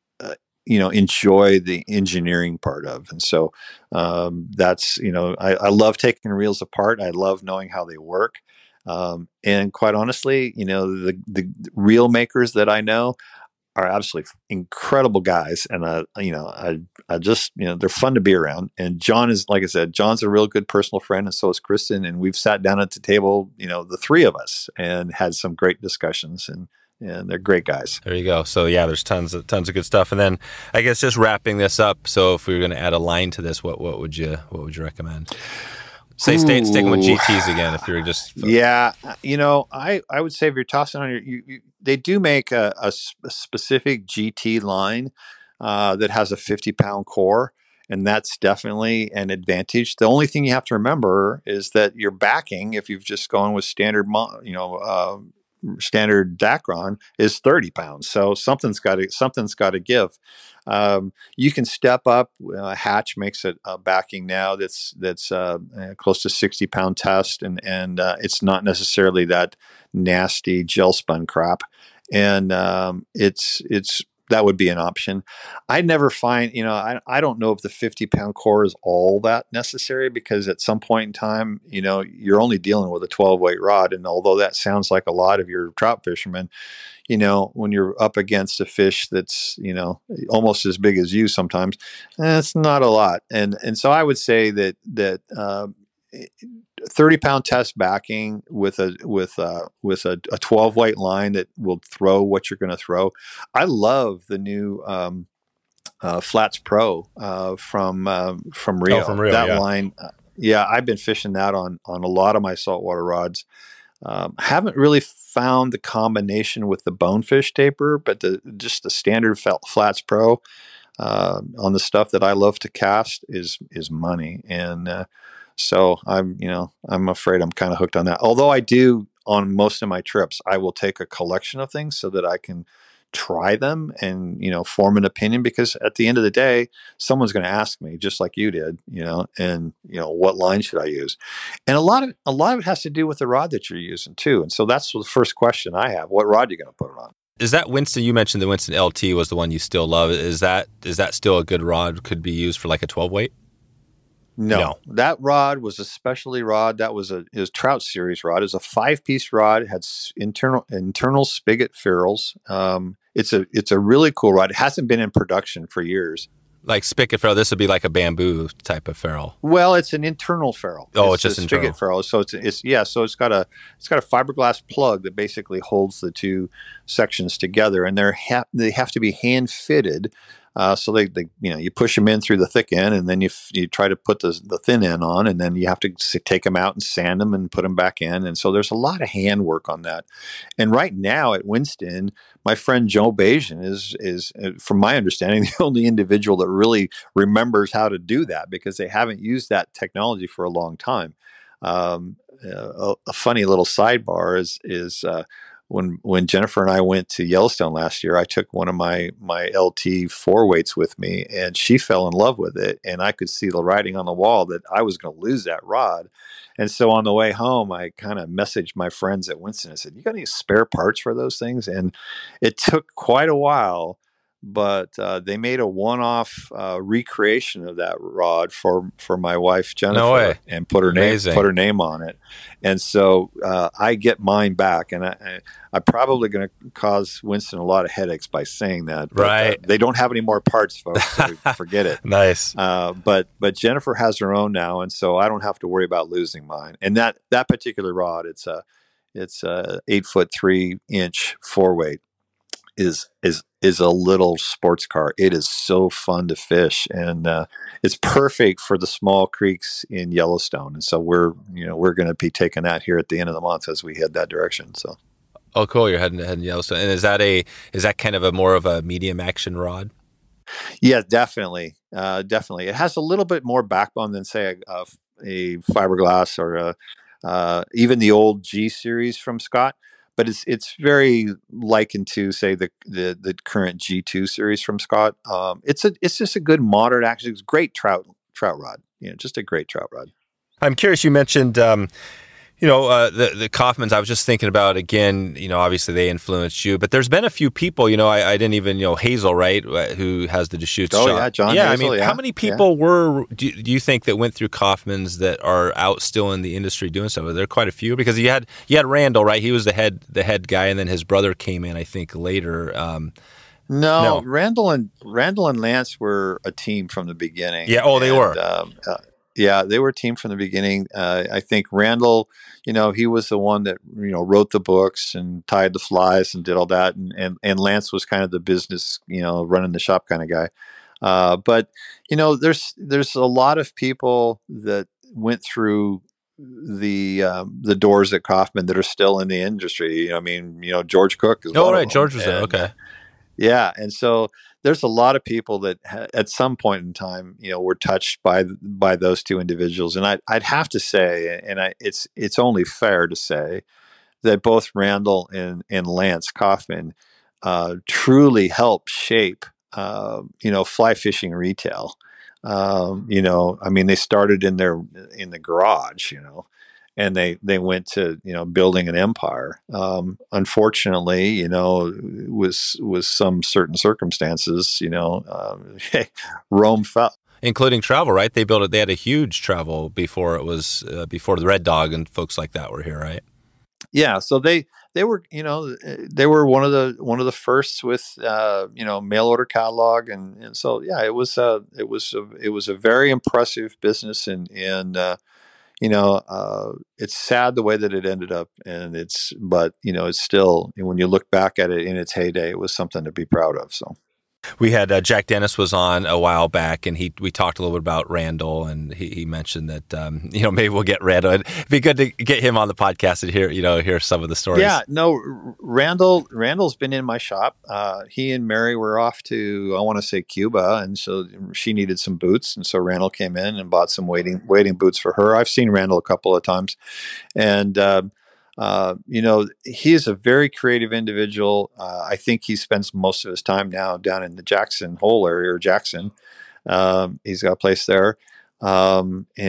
enjoy the engineering part of. And so that's, I love taking reels apart. I love knowing how they work. And quite honestly, the reel makers that I know are absolutely incredible guys. And, I just, they're fun to be around. And John is, like I said, John's a real good personal friend, and so is Kristen. And we've sat down at the table, the three of us, and had some great discussions, and they're great guys. There you go. So yeah, there's tons of good stuff. And then I guess just wrapping this up. So if we were going to add a line to this, what would you recommend? Say sticking with GTs again. If you're just I would say if you're tossing on they do make a specific GT line that has a 50-pound core, and that's definitely an advantage. The only thing you have to remember is that your backing, if you've just gone with standard Dacron, is 30 pounds. So something's got to give. You can step up. Hatch makes a backing now that's close to 60-pound test, and it's not necessarily that nasty gel spun crap. And it's that would be an option. I never find, I don't know if the 50-pound core is all that necessary, because at some point in time, you're only dealing with a 12-weight rod. And although that sounds like a lot of your trout fishermen, when you're up against a fish that's, almost as big as you sometimes, it's not a lot. And so I would say that 30-pound test backing with a 12-weight line that will throw what you're going to throw. I love the new Flats Pro from Rio. Oh, from Rio, that line. I've been fishing that on a lot of my saltwater rods. Haven't really found the combination with the bonefish taper, but just the standard Flats Pro on the stuff that I love to cast is money. And so I'm afraid I'm kind of hooked on that. Although I do, on most of my trips, I will take a collection of things so that I can try them and, form an opinion, because at the end of the day, someone's going to ask me, just like you did, what line should I use? And a lot of it has to do with the rod that you're using too. And so that's the first question I have. What rod are you going to put it on? Is that Winston? You mentioned the Winston LT was the one you still love. Is that still a good rod? Could be used for like a 12-weight? No, that rod was a specialty rod. It was Trout Series rod. It was a 5-piece rod. It had internal spigot ferrules. It's a really cool rod. It hasn't been in production for years. Like spigot ferrule, this would be like a bamboo type of ferrule. Well, it's an internal ferrule. Oh, it's just a internal spigot ferrule. So it's got a fiberglass plug that basically holds the two sections together, and they have to be hand fitted So they you push them in through the thick end, and then you try to put the thin end on, and then you have to take them out and sand them and put them back in. And so there's a lot of hand work on that. And right now at Winston, my friend Joe Bajan is from my understanding the only individual that really remembers how to do that, because they haven't used that technology for a long time. A funny little sidebar is when Jennifer and I went to Yellowstone last year, I took one of my LT 4 weights with me, and she fell in love with it. And I could see the writing on the wall that I was going to lose that rod. And so on the way home, I kind of messaged my friends at Winston. I said, "You got any spare parts for those things?" And it took quite a while, but they made a one-off recreation of that rod for my wife Jennifer. No way. And put her name on it. And so I get mine back, and I'm probably going to cause Winston a lot of headaches by saying that. But, right? They don't have any more parts, folks. So forget it. Nice. But Jennifer has her own now, and so I don't have to worry about losing mine. And that particular rod, it's a 8'3" 4 weight. Is a little sports car. It is so fun to fish, and it's perfect for the small creeks in Yellowstone. And so we're going to be taking that here at the end of the month as we head that direction. So, oh, cool! You're heading Yellowstone, and is that kind of a more of a medium action rod? Yeah, definitely. It has a little bit more backbone than say a fiberglass or even the old G series from Scott. But it's very likened to, say, the current G2 series from Scott. It's just a good modern action. It's a great trout rod. Just a great trout rod. I'm curious. You mentioned the Kaufmans. I was just thinking about, again, obviously they influenced you, but there's been a few people, I didn't even know Hazel, right, who has the Deschutes shop. Yeah, John Yeah, Hazel, how many people do you think that went through Kaufmans that are out still in the industry doing so? Are there quite a few? Because you had Randall, right? He was the head guy, and then his brother came in, I think, later. No, Randall and Lance were a team from the beginning. Yeah, they were. Yeah, they were a team from the beginning. I think Randall, he was the one that, wrote the books and tied the flies and did all that. And Lance was kind of the business, running the shop kind of guy. But, there's a lot of people that went through the doors at Kaufman that are still in the industry. George Cook is one of them. George was there. Okay. Yeah. And so there's a lot of people that at some point in time, were touched by those two individuals. And I'd have to say, and it's only fair to say, that both Randall and Lance Kaufman truly helped shape, fly fishing retail. They started in the garage, and they went to, building an empire. Unfortunately, with some certain circumstances, Rome fell. Including travel, right? They had a huge travel before it was before the Red Dog and folks like that were here, right? Yeah, so they were they were one of the firsts with mail order catalog, and so yeah, it was a very impressive business, and it's sad the way that it ended up, but it's still, when you look back at it in its heyday, it was something to be proud of. So. We had Jack Dennis was on a while back, and we talked a little bit about Randall, and he mentioned that maybe we'll get Randall. It'd be good to get him on the podcast and hear some of the stories. Yeah, no, Randall's been in my shop. He and Mary were off to, I want to say, Cuba, and so she needed some boots, and so Randall came in and bought some wading boots for her. I've seen Randall a couple of times, and he is a very creative individual. I think he spends most of his time now down in the Jackson Hole area, or Jackson. He's got a place there. I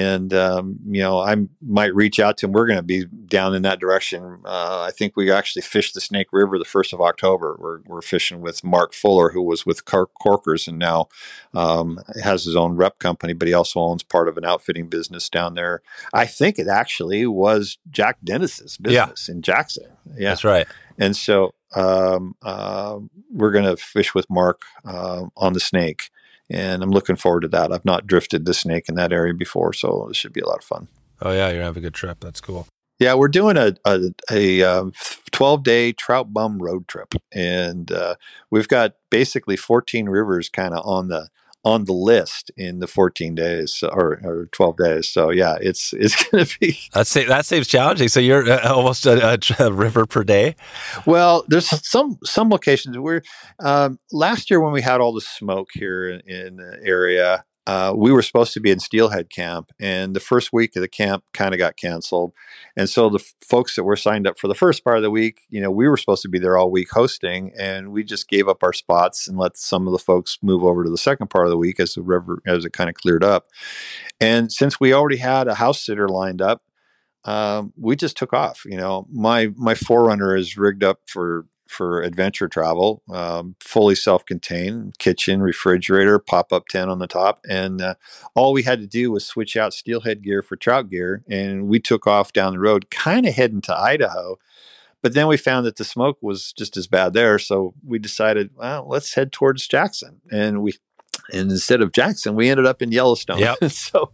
might reach out to him. We're going to be down in that direction. I think we actually fished the Snake River the 1st of October. We're fishing with Mark Fuller, who was with Corkers and now has his own rep company, but he also owns part of an outfitting business down there. I think it actually was Jack Dennis's business in Jackson. Yeah, that's right. And so we're going to fish with Mark on the Snake. And I'm looking forward to that. I've not drifted the Snake in that area before, so it should be a lot of fun. Oh, yeah, you're going to have a good trip. That's cool. Yeah, we're doing a 12-day trout bum road trip, and we've got basically 14 rivers kind of on the list in the 14 days or 12 days. So yeah, it's going to be. That seems challenging. So you're almost a river per day. Well, there's some locations where last year when we had all the smoke here in the area, we were supposed to be in Steelhead Camp, and the first week of the camp kind of got canceled. And so the folks that were signed up for the first part of the week, we were supposed to be there all week hosting, and we just gave up our spots and let some of the folks move over to the second part of the week as the river as it kind of cleared up. And since we already had a house sitter lined up, we just took off. My Forerunner is rigged up for adventure travel, fully self-contained, kitchen, refrigerator, pop-up tent on the top, and all we had to do was switch out steelhead gear for trout gear, and we took off down the road, kind of heading to Idaho. But then we found that the smoke was just as bad there, so we decided, well, let's head towards Jackson, and instead of Jackson, we ended up in Yellowstone. Yep. So.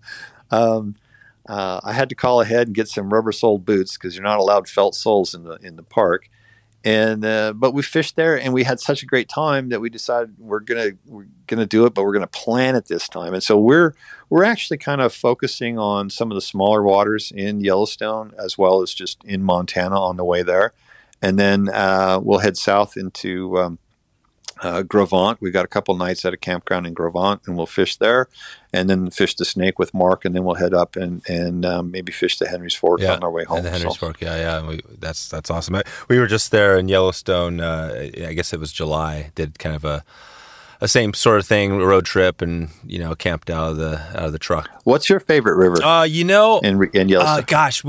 I had to call ahead and get some rubber-soled boots because you're not allowed felt soles in the park. And but we fished there, and we had such a great time that we decided we're gonna do it, but we're gonna plan it this time. And so we're actually kind of focusing on some of the smaller waters in Yellowstone as well as just in Montana on the way there, and then we'll head south into Gros Ventre. We've got a couple nights at a campground in Gros Ventre, and we'll fish there, and then fish the Snake with Mark, and then we'll head up and maybe fish the Henry's Fork on our way home. And the Henry's Fork, yeah. That's awesome. We were just there in Yellowstone. I guess it was July. Did kind of a same sort of thing, road trip, and camped out of the truck. What's your favorite river? In Yellowstone. Gosh,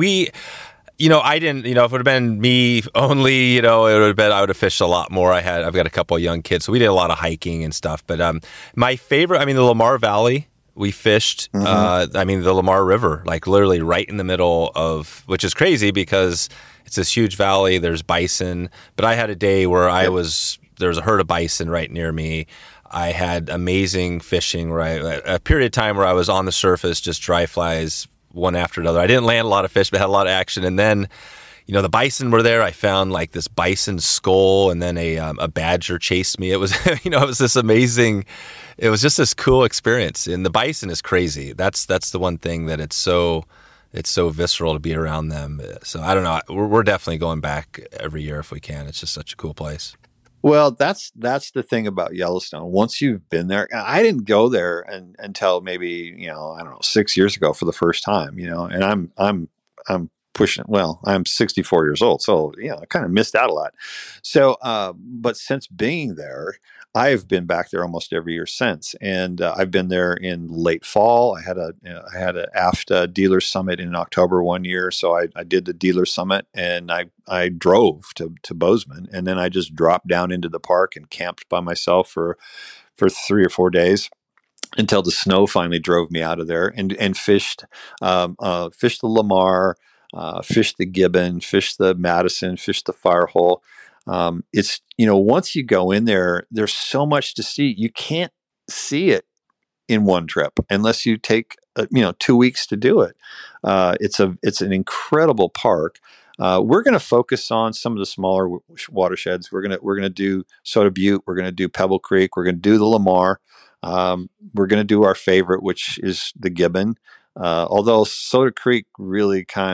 I didn't, if it would have been me only, it would have been, I would have fished a lot more. I've got a couple of young kids, so we did a lot of hiking and stuff. But my favorite, the Lamar Valley, we fished, the Lamar River, like literally right in the middle of, which is crazy because it's this huge valley, there's bison. But I had a day where there was a herd of bison right near me. I had amazing fishing, a period of time where I was on the surface, just dry flies, one after another. I didn't land a lot of fish, but had a lot of action. And then, the bison were there. I found like this bison skull, and then a badger chased me. It was, it was this amazing. It was just this cool experience. And the bison is crazy. That's the one thing that it's so visceral to be around them. So I don't know. We're definitely going back every year if we can. It's just such a cool place. Well, that's the thing about Yellowstone. Once you've been there, I didn't go there until maybe, I don't know, 6 years ago for the first time, and I'm pushing, well, I'm 64 years old. So, I kind of missed out a lot. So, but since being there, I've been back there almost every year since, and I've been there in late fall. I had a AFTA dealer summit in October one year, so I did the dealer summit, and I drove to Bozeman, and then I just dropped down into the park and camped by myself for 3 or 4 days until the snow finally drove me out of there, and fished the Lamar, fished the Gibbon, fished the Madison, fished the Firehole. It's, once you go in there, there's so much to see. You can't see it in one trip unless you take, 2 weeks to do it. It's an incredible park. We're going to focus on some of the smaller watersheds. We're going to do Soda Butte. We're going to do Pebble Creek. We're going to do the Lamar. We're going to do our favorite, which is the Gibbon. Although Soda Butte kind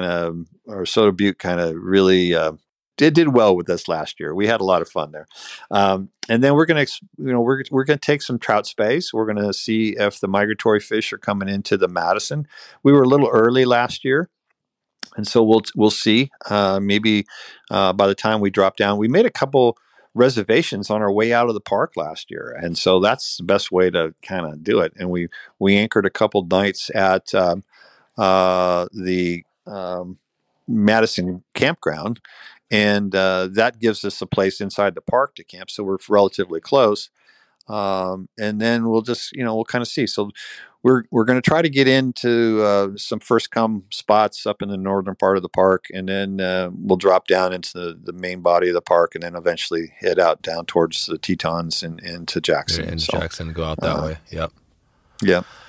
of really, it did well with us last year. We had a lot of fun there. And then we're going to take some trout space. We're going to see if the migratory fish are coming into the Madison. We were a little early last year, and so we'll see. Maybe by the time we drop down, we made a couple reservations on our way out of the park last year, and so that's the best way to kind of do it. And we anchored a couple nights at the Madison campground. And that gives us a place inside the park to camp, so we're relatively close. And then we'll just, we'll kind of see. So we're going to try to get into some first come spots up in the northern part of the park, and then we'll drop down into the main body of the park, and then eventually head out down towards the Tetons and to Jackson. Jackson, go out that way. Yep. Yeah.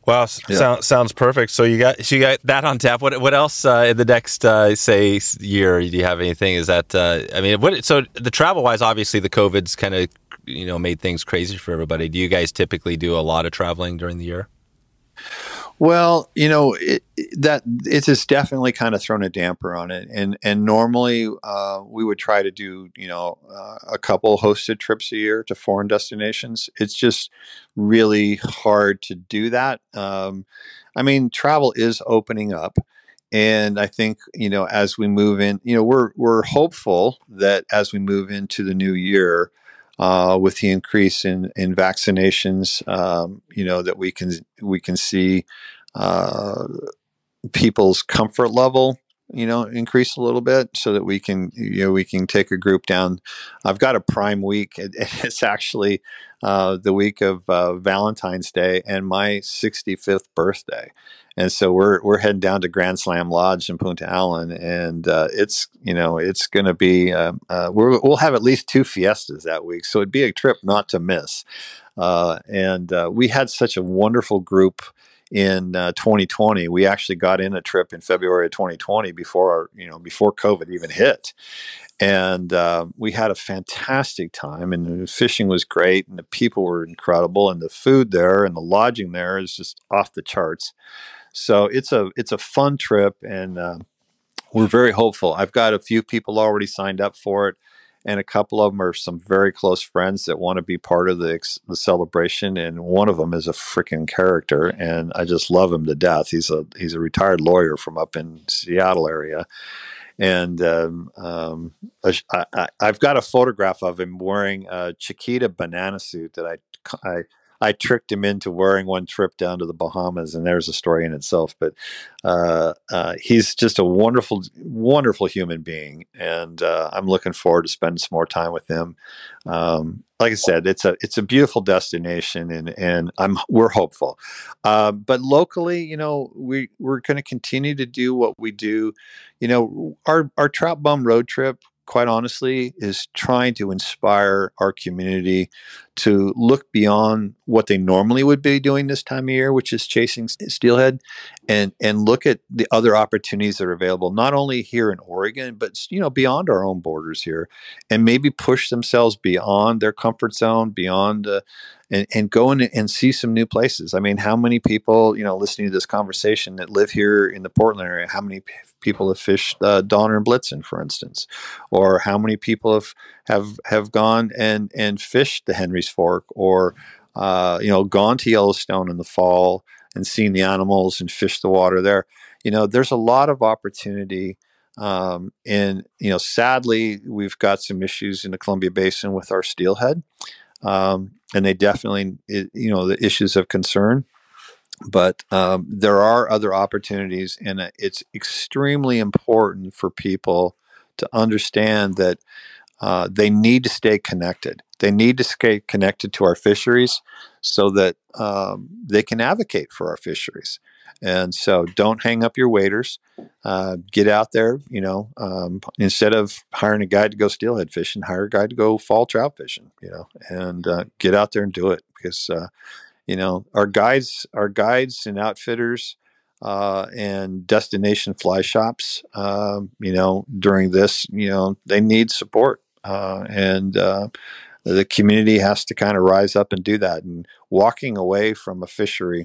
Wow, Yeah. sounds perfect. So you got that on tap. What else in the next say year? Do you have anything? Is that I mean, so the travel wise, obviously the COVID's kind of made things crazy for everybody. Do you guys typically do a lot of traveling during the year? Well, it has definitely kind of thrown a damper on it, and normally we would try to do a couple hosted trips a year to foreign destinations. It's just really hard to do that. I mean, travel is opening up, and I think as we move in, we're hopeful that as we move into the new year. With the increase in vaccinations, that we can see uh, people's comfort level, increase a little bit, so that we can take a group down. I've got a prime week. It's actually the week of Valentine's Day and my 65th birthday. And so we're heading down to Grand Slam Lodge in Punta Allen, and it's going to be we'll have at least 2 fiestas that week, so it'd be a trip not to miss. And we had such a wonderful group in 2020. We actually got in a trip in February of 2020 before COVID even hit, and we had a fantastic time. And the fishing was great, and the people were incredible, and the food there and the lodging there is just off the charts. So it's a fun trip, and we're very hopeful. I've got a few people already signed up for it, and a couple of them are some very close friends that want to be part of the celebration. And one of them is a freaking character, and I just love him to death. He's a retired lawyer from up in Seattle area, and I've got a photograph of him wearing a Chiquita banana suit that I tricked him into wearing one trip down to the Bahamas, and there's a story in itself. But he's just a wonderful, wonderful human being, and I'm looking forward to spending some more time with him. Like I said, it's a beautiful destination, and we're hopeful. But locally, we're going to continue to do what we do. Our Trout Bum road trip, quite honestly, is trying to inspire our community to look beyond what they normally would be doing this time of year, which is chasing steelhead, and look at the other opportunities that are available, not only here in Oregon, but beyond our own borders here, and maybe push themselves beyond their comfort zone, beyond and go in and see some new places. I mean, how many people listening to this conversation that live here in the Portland area? How many people have fished Donner and Blitzen, for instance, or how many people have gone and fished the Henry's Fork, or gone to Yellowstone in the fall and seen the animals and fished the water there. There's a lot of opportunity. And sadly, we've got some issues in the Columbia Basin with our steelhead, and they definitely, the issues of concern. But there are other opportunities, and it's extremely important for people to understand that they need to stay connected. They need to stay connected to our fisheries so that they can advocate for our fisheries. And so don't hang up your waders. Get out there, instead of hiring a guide to go steelhead fishing, hire a guide to go fall trout fishing, and get out there and do it, because our guides and outfitters and destination fly shops, during this, they need support, and the community has to kind of rise up and do that. And walking away from a fishery,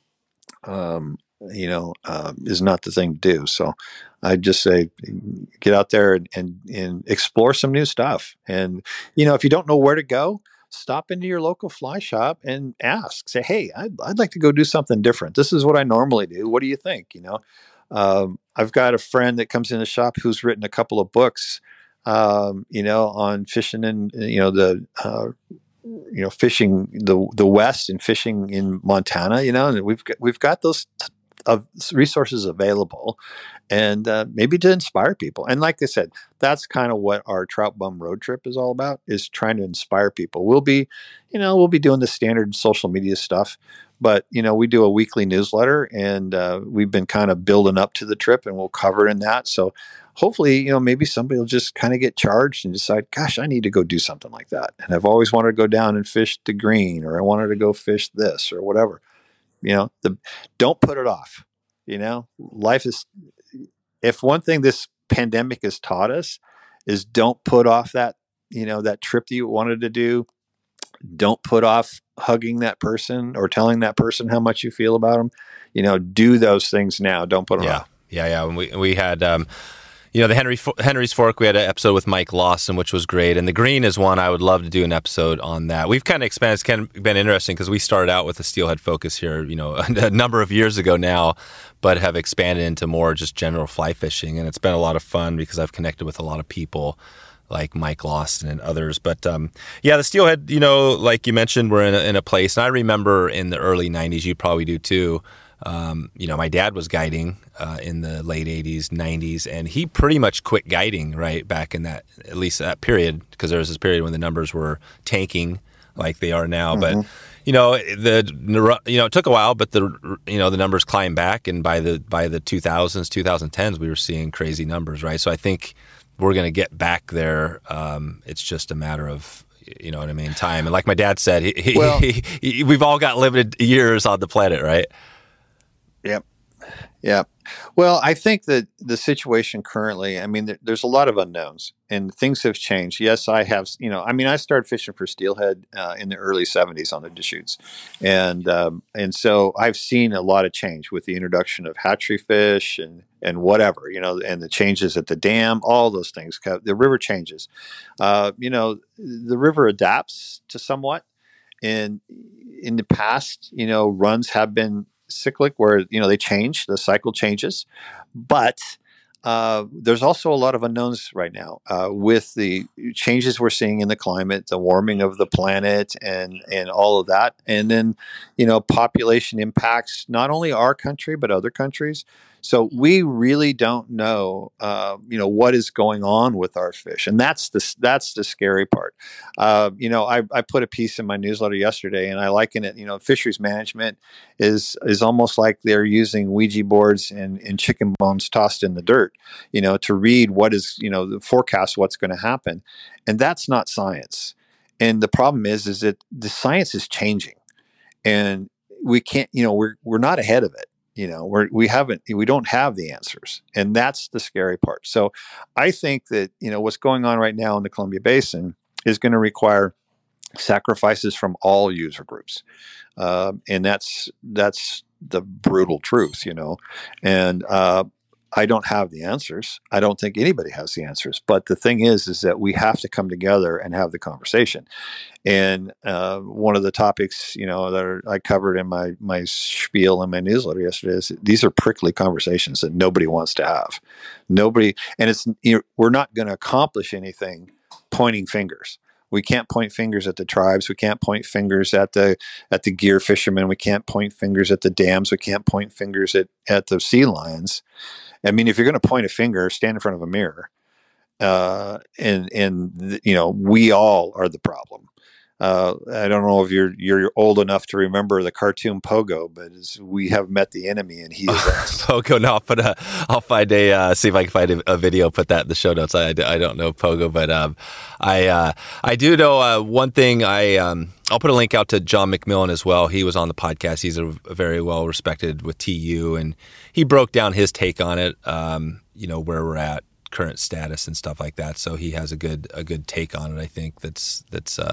is not the thing to do. So I just say, get out there and explore some new stuff. And, if you don't know where to go, stop into your local fly shop and ask. Say, hey, I'd like to go do something different. This is what I normally do. What do you think? I've got a friend that comes in the shop who's written a couple of books, on fishing and, fishing the West and fishing in Montana, and we've got those resources available, and maybe to inspire people. And like I said, that's kind of what our Trout Bum road trip is all about, is trying to inspire people. We'll be doing the standard social media stuff, but we do a weekly newsletter, and we've been kind of building up to the trip, and we'll cover in that. So hopefully, maybe somebody will just kind of get charged and decide, gosh, I need to go do something like that. And I've always wanted to go down and fish the green, or I wanted to go fish this or whatever. don't put it off. Life is, if one thing this pandemic has taught us is don't put off that trip that you wanted to do. Don't put off hugging that person or telling that person how much you feel about them. Do those things now. Don't put them off. Yeah. And we had, the Henry's Fork, we had an episode with Mike Lawson, which was great. And the green is one I would love to do an episode on that. We've kind of expanded. It's kind of been interesting because we started out with a steelhead focus here, a number of years ago now, but have expanded into more just general fly fishing. And it's been a lot of fun because I've connected with a lot of people like Mike Lawson and others. But the steelhead, like you mentioned, we're in a place. And I remember in the early 90s, you probably do too. My dad was guiding in the late 80s, 90s, and he pretty much quit guiding right back in that, at least that period, because there was this period when the numbers were tanking like they are now. Mm-hmm. But it took a while, but the numbers climbed back, and by the 2000s, 2010s, we were seeing crazy numbers, right? So I think we're going to get back there. It's just a matter of, time. And like my dad said, we've all got limited years on the planet, right? Yep. Well, I think that the situation currently, there's a lot of unknowns and things have changed. Yes, I have, I started fishing for steelhead in the early 70s on the Deschutes. And so I've seen a lot of change with the introduction of hatchery fish and whatever, and the changes at the dam, all those things. The river changes. The river adapts to somewhat. And in the past, runs have been cyclic where they change, the cycle changes, but there's also a lot of unknowns right now with the changes we're seeing in the climate, the warming of the planet, and all of that, and then population impacts not only our country but other countries. So we really don't know, what is going on with our fish, and that's the scary part. I put a piece in my newsletter yesterday, and I liken it. Fisheries management is almost like they're using Ouija boards and chicken bones tossed in the dirt, to read what is, the forecast, what's going to happen, and that's not science. And the problem is that the science is changing, and we can't, we're not ahead of it. We don't have the answers, and that's the scary part. So I think that, what's going on right now in the Columbia Basin is going to require sacrifices from all user groups. And that's the brutal truth, and, I don't have the answers. I don't think anybody has the answers, but the thing is that we have to come together and have the conversation. And one of the topics, I covered in my spiel in my newsletter yesterday is these are prickly conversations that nobody wants to have. Nobody, and we're not going to accomplish anything pointing fingers. We can't point fingers at the tribes. We can't point fingers at the gear fishermen. We can't point fingers at the dams. We can't point fingers at the sea lions. If you're going to point a finger, stand in front of a mirror, we all are the problem. I don't know if you're old enough to remember the cartoon Pogo, but we have met the enemy, and he is us. Pogo, no, I'll find see if I can find a video, put that in the show notes. I don't know Pogo, but I do know one thing. I'll put a link out to John McMillan as well. He was on the podcast. He's a very well respected with TU, and he broke down his take on it. Where we're at, current status and stuff like that. So he has a good take on it. I think that's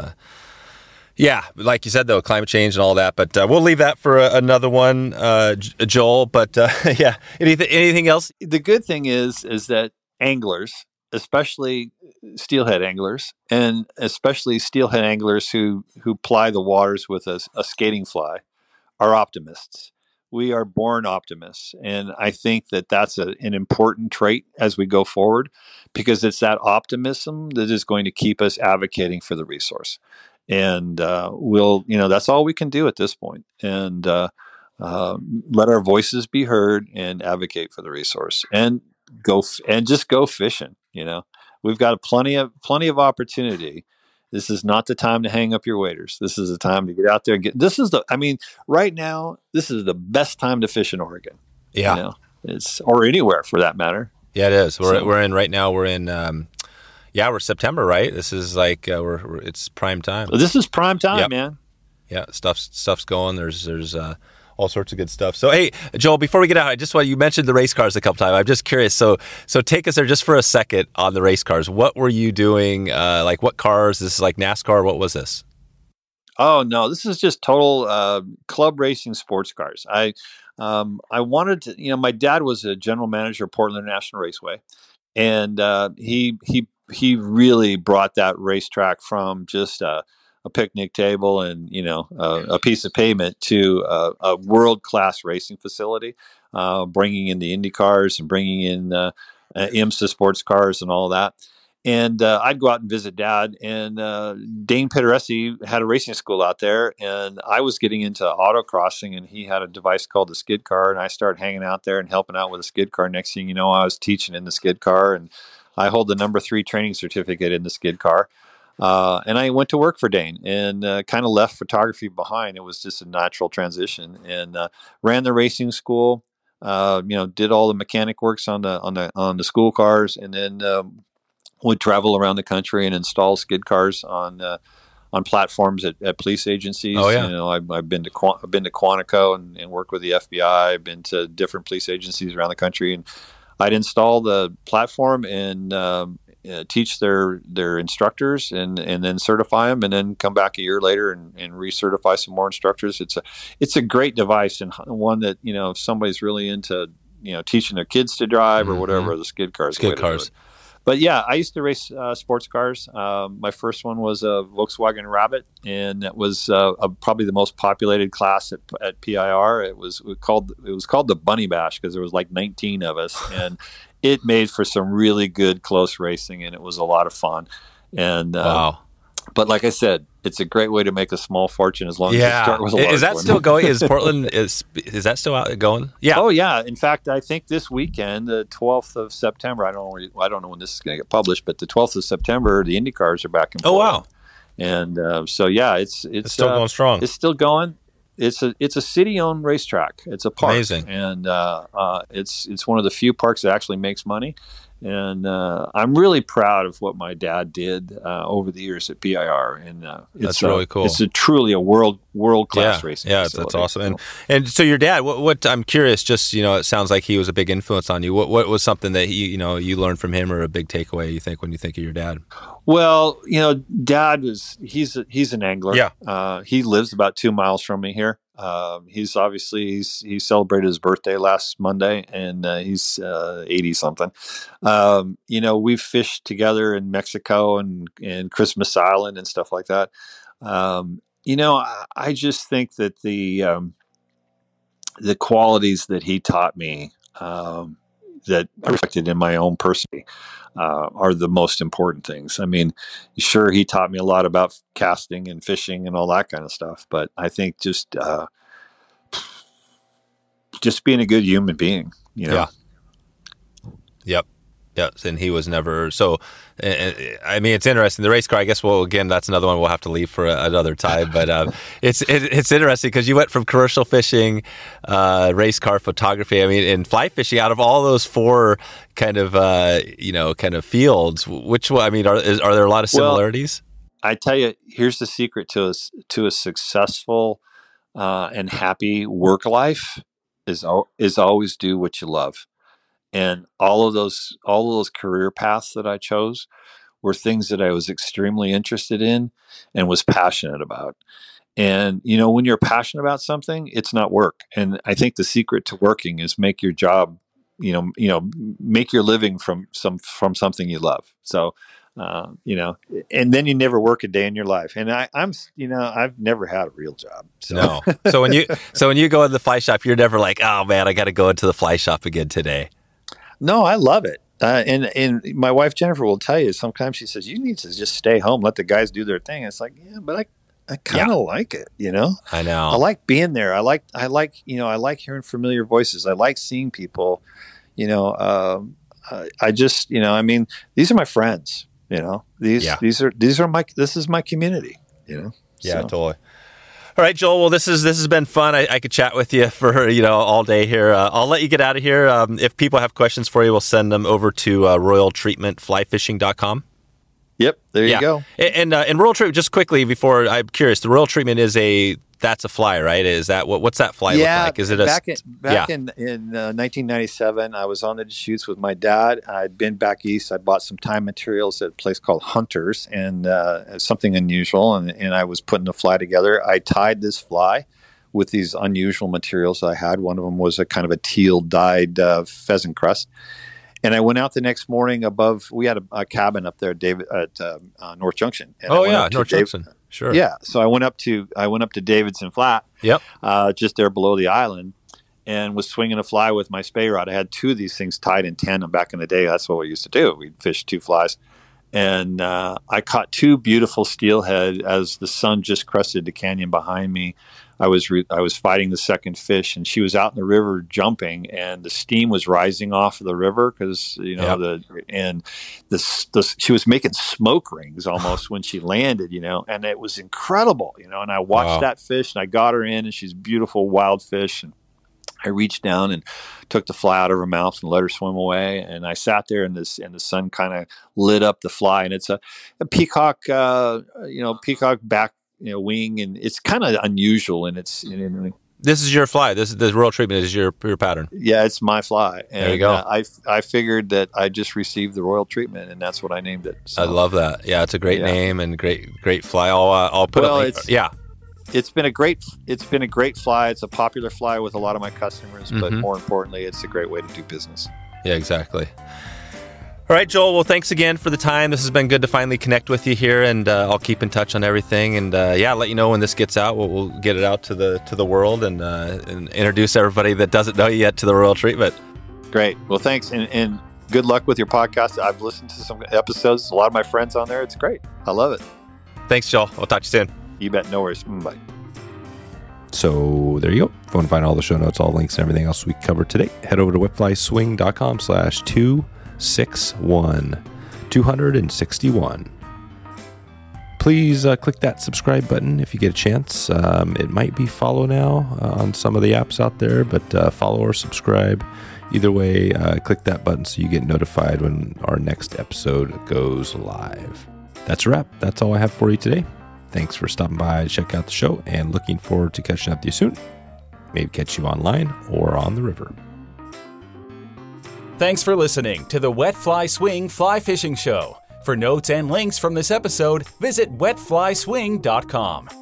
like you said though, climate change and all that. But we'll leave that for another one, Joel. But anything else? The good thing is that anglers, especially steelhead anglers, and especially steelhead anglers who ply the waters with a skating fly, are optimists. We are born optimists, and I think that that's an important trait as we go forward, because it's that optimism that is going to keep us advocating for the resource. And that's all we can do at this point. And let our voices be heard and advocate for the resource, and just go fishing. We've got plenty of opportunity. This is not the time to hang up your waders. This is the time to get out there and right now, this is the best time to fish in Oregon. Yeah. Or anywhere for that matter. Yeah, it is. We're September, right? This is like, it's prime time. This is prime time, man. Yeah. Stuff's going. There's all sorts of good stuff. So, hey, Joel, before we get out, you mentioned the race cars a couple times. I'm just curious. So take us there just for a second on the race cars. What were you doing? Like what cars? This is like NASCAR. What was this? Oh no, this is just total club racing sports cars. I wanted to, my dad was a general manager of Portland International Raceway, and he really brought that racetrack from just a picnic table and a piece of pavement to a world class racing facility, bringing in the Indy cars and bringing in IMSA sports cars and all that. And I'd go out and visit Dad, and Dane Pederesi had a racing school out there, and I was getting into autocrossing, and he had a device called the skid car, and I started hanging out there and helping out with a skid car. Next thing you know, I was teaching in the skid car, and I hold the number 3 training certificate in the skid car. And I went to work for Dane and kind of left photography behind. It was just a natural transition, and ran the racing school. Did all the mechanic works on the school cars, and then would travel around the country and install skid cars on platforms at police agencies. Oh yeah, I've been to Quantico and worked with the FBI. I've been to different police agencies around the country, and I'd install the platform and teach their instructors and then certify them, and then come back a year later and recertify some more instructors. It's a great device, and one that if somebody's really into teaching their kids to drive or whatever, the skid cars. But yeah, I used to race sports cars. My first one was a Volkswagen Rabbit, and that was probably the most populated class at PIR. It was called the Bunny Bash because there was like 19 of us, and it made for some really good close racing, and it was a lot of fun. And wow. But like I said, it's a great way to make a small fortune as long as you start with a large one. Is that still going? Is Portland is that still out going? Yeah. Oh yeah. In fact, I think this weekend, the 12th of September. I don't know when this is going to get published, but the 12th of September, the Indy cars are back in Portland. Oh wow. And so yeah, it's still going strong. It's still going. It's a city-owned racetrack. It's a park. Amazing. And it's one of the few parks that actually makes money. And I'm really proud of what my dad did over the years at PIR. And that's really cool. It's truly a world-class racing facility. That's awesome. And so your dad, what I'm curious, just, it sounds like he was a big influence on you. What was something that you learned from him, or a big takeaway you think when you think of your dad? Well, Dad he's an angler. Yeah. He lives about 2 miles from me here. He celebrated his birthday last Monday, and he's 80 something. We've fished together in Mexico and Christmas Island and stuff like that. I just think that the qualities that he taught me, that I reflected in my own person, are the most important things. I mean, sure, he taught me a lot about casting and fishing and all that kind of stuff, but I think just being a good human being, Yeah. Yep. Yes, and he was never so. I mean, it's interesting. The race car, I guess. Well, again, that's another one we'll have to leave for another time. But it's interesting because you went from commercial fishing, race car photography. I mean, and fly fishing. Out of all those 4 kind of fields, which one? I mean, are there a lot of similarities? Well, I tell you, here's the secret to a successful and happy work life is always do what you love. And all of those career paths that I chose were things that I was extremely interested in and was passionate about. And, when you're passionate about something, it's not work. And I think the secret to working is make your job, make your living from something you love. So, and then you never work a day in your life. And I've never had a real job. So. No. So when you go in the fly shop, you're never like, oh man, I got to go into the fly shop again today. No, I love it. And my wife, Jennifer, will tell you, sometimes she says, you need to just stay home, let the guys do their thing. It's like, yeah, but I kind of like it, I know. I like being there. I like hearing familiar voices. I like seeing people, I just, these are my friends, this is my community, Yeah, totally. All right, Joel. Well, this has been fun. I could chat with you for all day here. I'll let you get out of here. If people have questions for you, we'll send them over to royaltreatmentflyfishing.com. Yep, there you go. And Royal Treatment, just quickly before, I'm curious, the Royal Treatment is a That's a fly, right? Is that what's that fly look like? Is it back in 1997, I was on the Deschutes with my dad. I'd been back east. I bought some time materials at a place called Hunters, and something unusual. And I was putting the fly together. I tied this fly with these unusual materials I had. One of them was a kind of a teal dyed pheasant crest. And I went out the next morning above. We had a cabin up there, David, at North Junction. And North Junction. Sure. Yeah. So I went up to Davidson Flat. Yep. Just there below the island, and was swinging a fly with my spey rod. I had two of these things tied in tandem back in the day. That's what we used to do. We'd fish two flies, and I caught two beautiful steelhead as the sun just crested the canyon behind me. I was fighting the second fish, and she was out in the river jumping, and the steam was rising off of the river because she was making smoke rings almost when she landed, and it was incredible, and I watched that fish, and I got her in, and she's a beautiful wild fish, and I reached down and took the fly out of her mouth and let her swim away, and I sat there, and the sun kind of lit up the fly, and it's a peacock, peacock back, wing, and it's kind of unusual, and it's. This is your fly. This is the Royal Treatment. Is your pattern. Yeah, it's my fly. And, there you go. I figured that I just received the Royal Treatment, and that's what I named it. So, I love that. Yeah, it's a great name and great fly. I'll put it. It's been a great fly. It's a popular fly with a lot of my customers, but more importantly, it's a great way to do business. Yeah, exactly. All right, Joel. Well, thanks again for the time. This has been good to finally connect with you here, and I'll keep in touch on everything. And let you know when this gets out. We'll get it out to the world and introduce everybody that doesn't know you yet to the Royal Treatment. Great. Well, thanks, and good luck with your podcast. I've listened to some episodes. A lot of my friends on there. It's great. I love it. Thanks, Joel. I'll talk to you soon. You bet. No worries. Bye. So there you go. If you want to find all the show notes, all links, and everything else we covered today, head over to wetflyswing.com/261. Please click that subscribe button if you get a chance. It might be follow now on some of the apps out there, but follow or subscribe. Either way, click that button so you get notified when our next episode goes live. That's a wrap. That's all I have for you today. Thanks for stopping by to check out the show, and looking forward to catching up with you soon. Maybe catch you online or on the river. Thanks for listening to the Wet Fly Swing Fly Fishing Show. For notes and links from this episode, visit wetflyswing.com.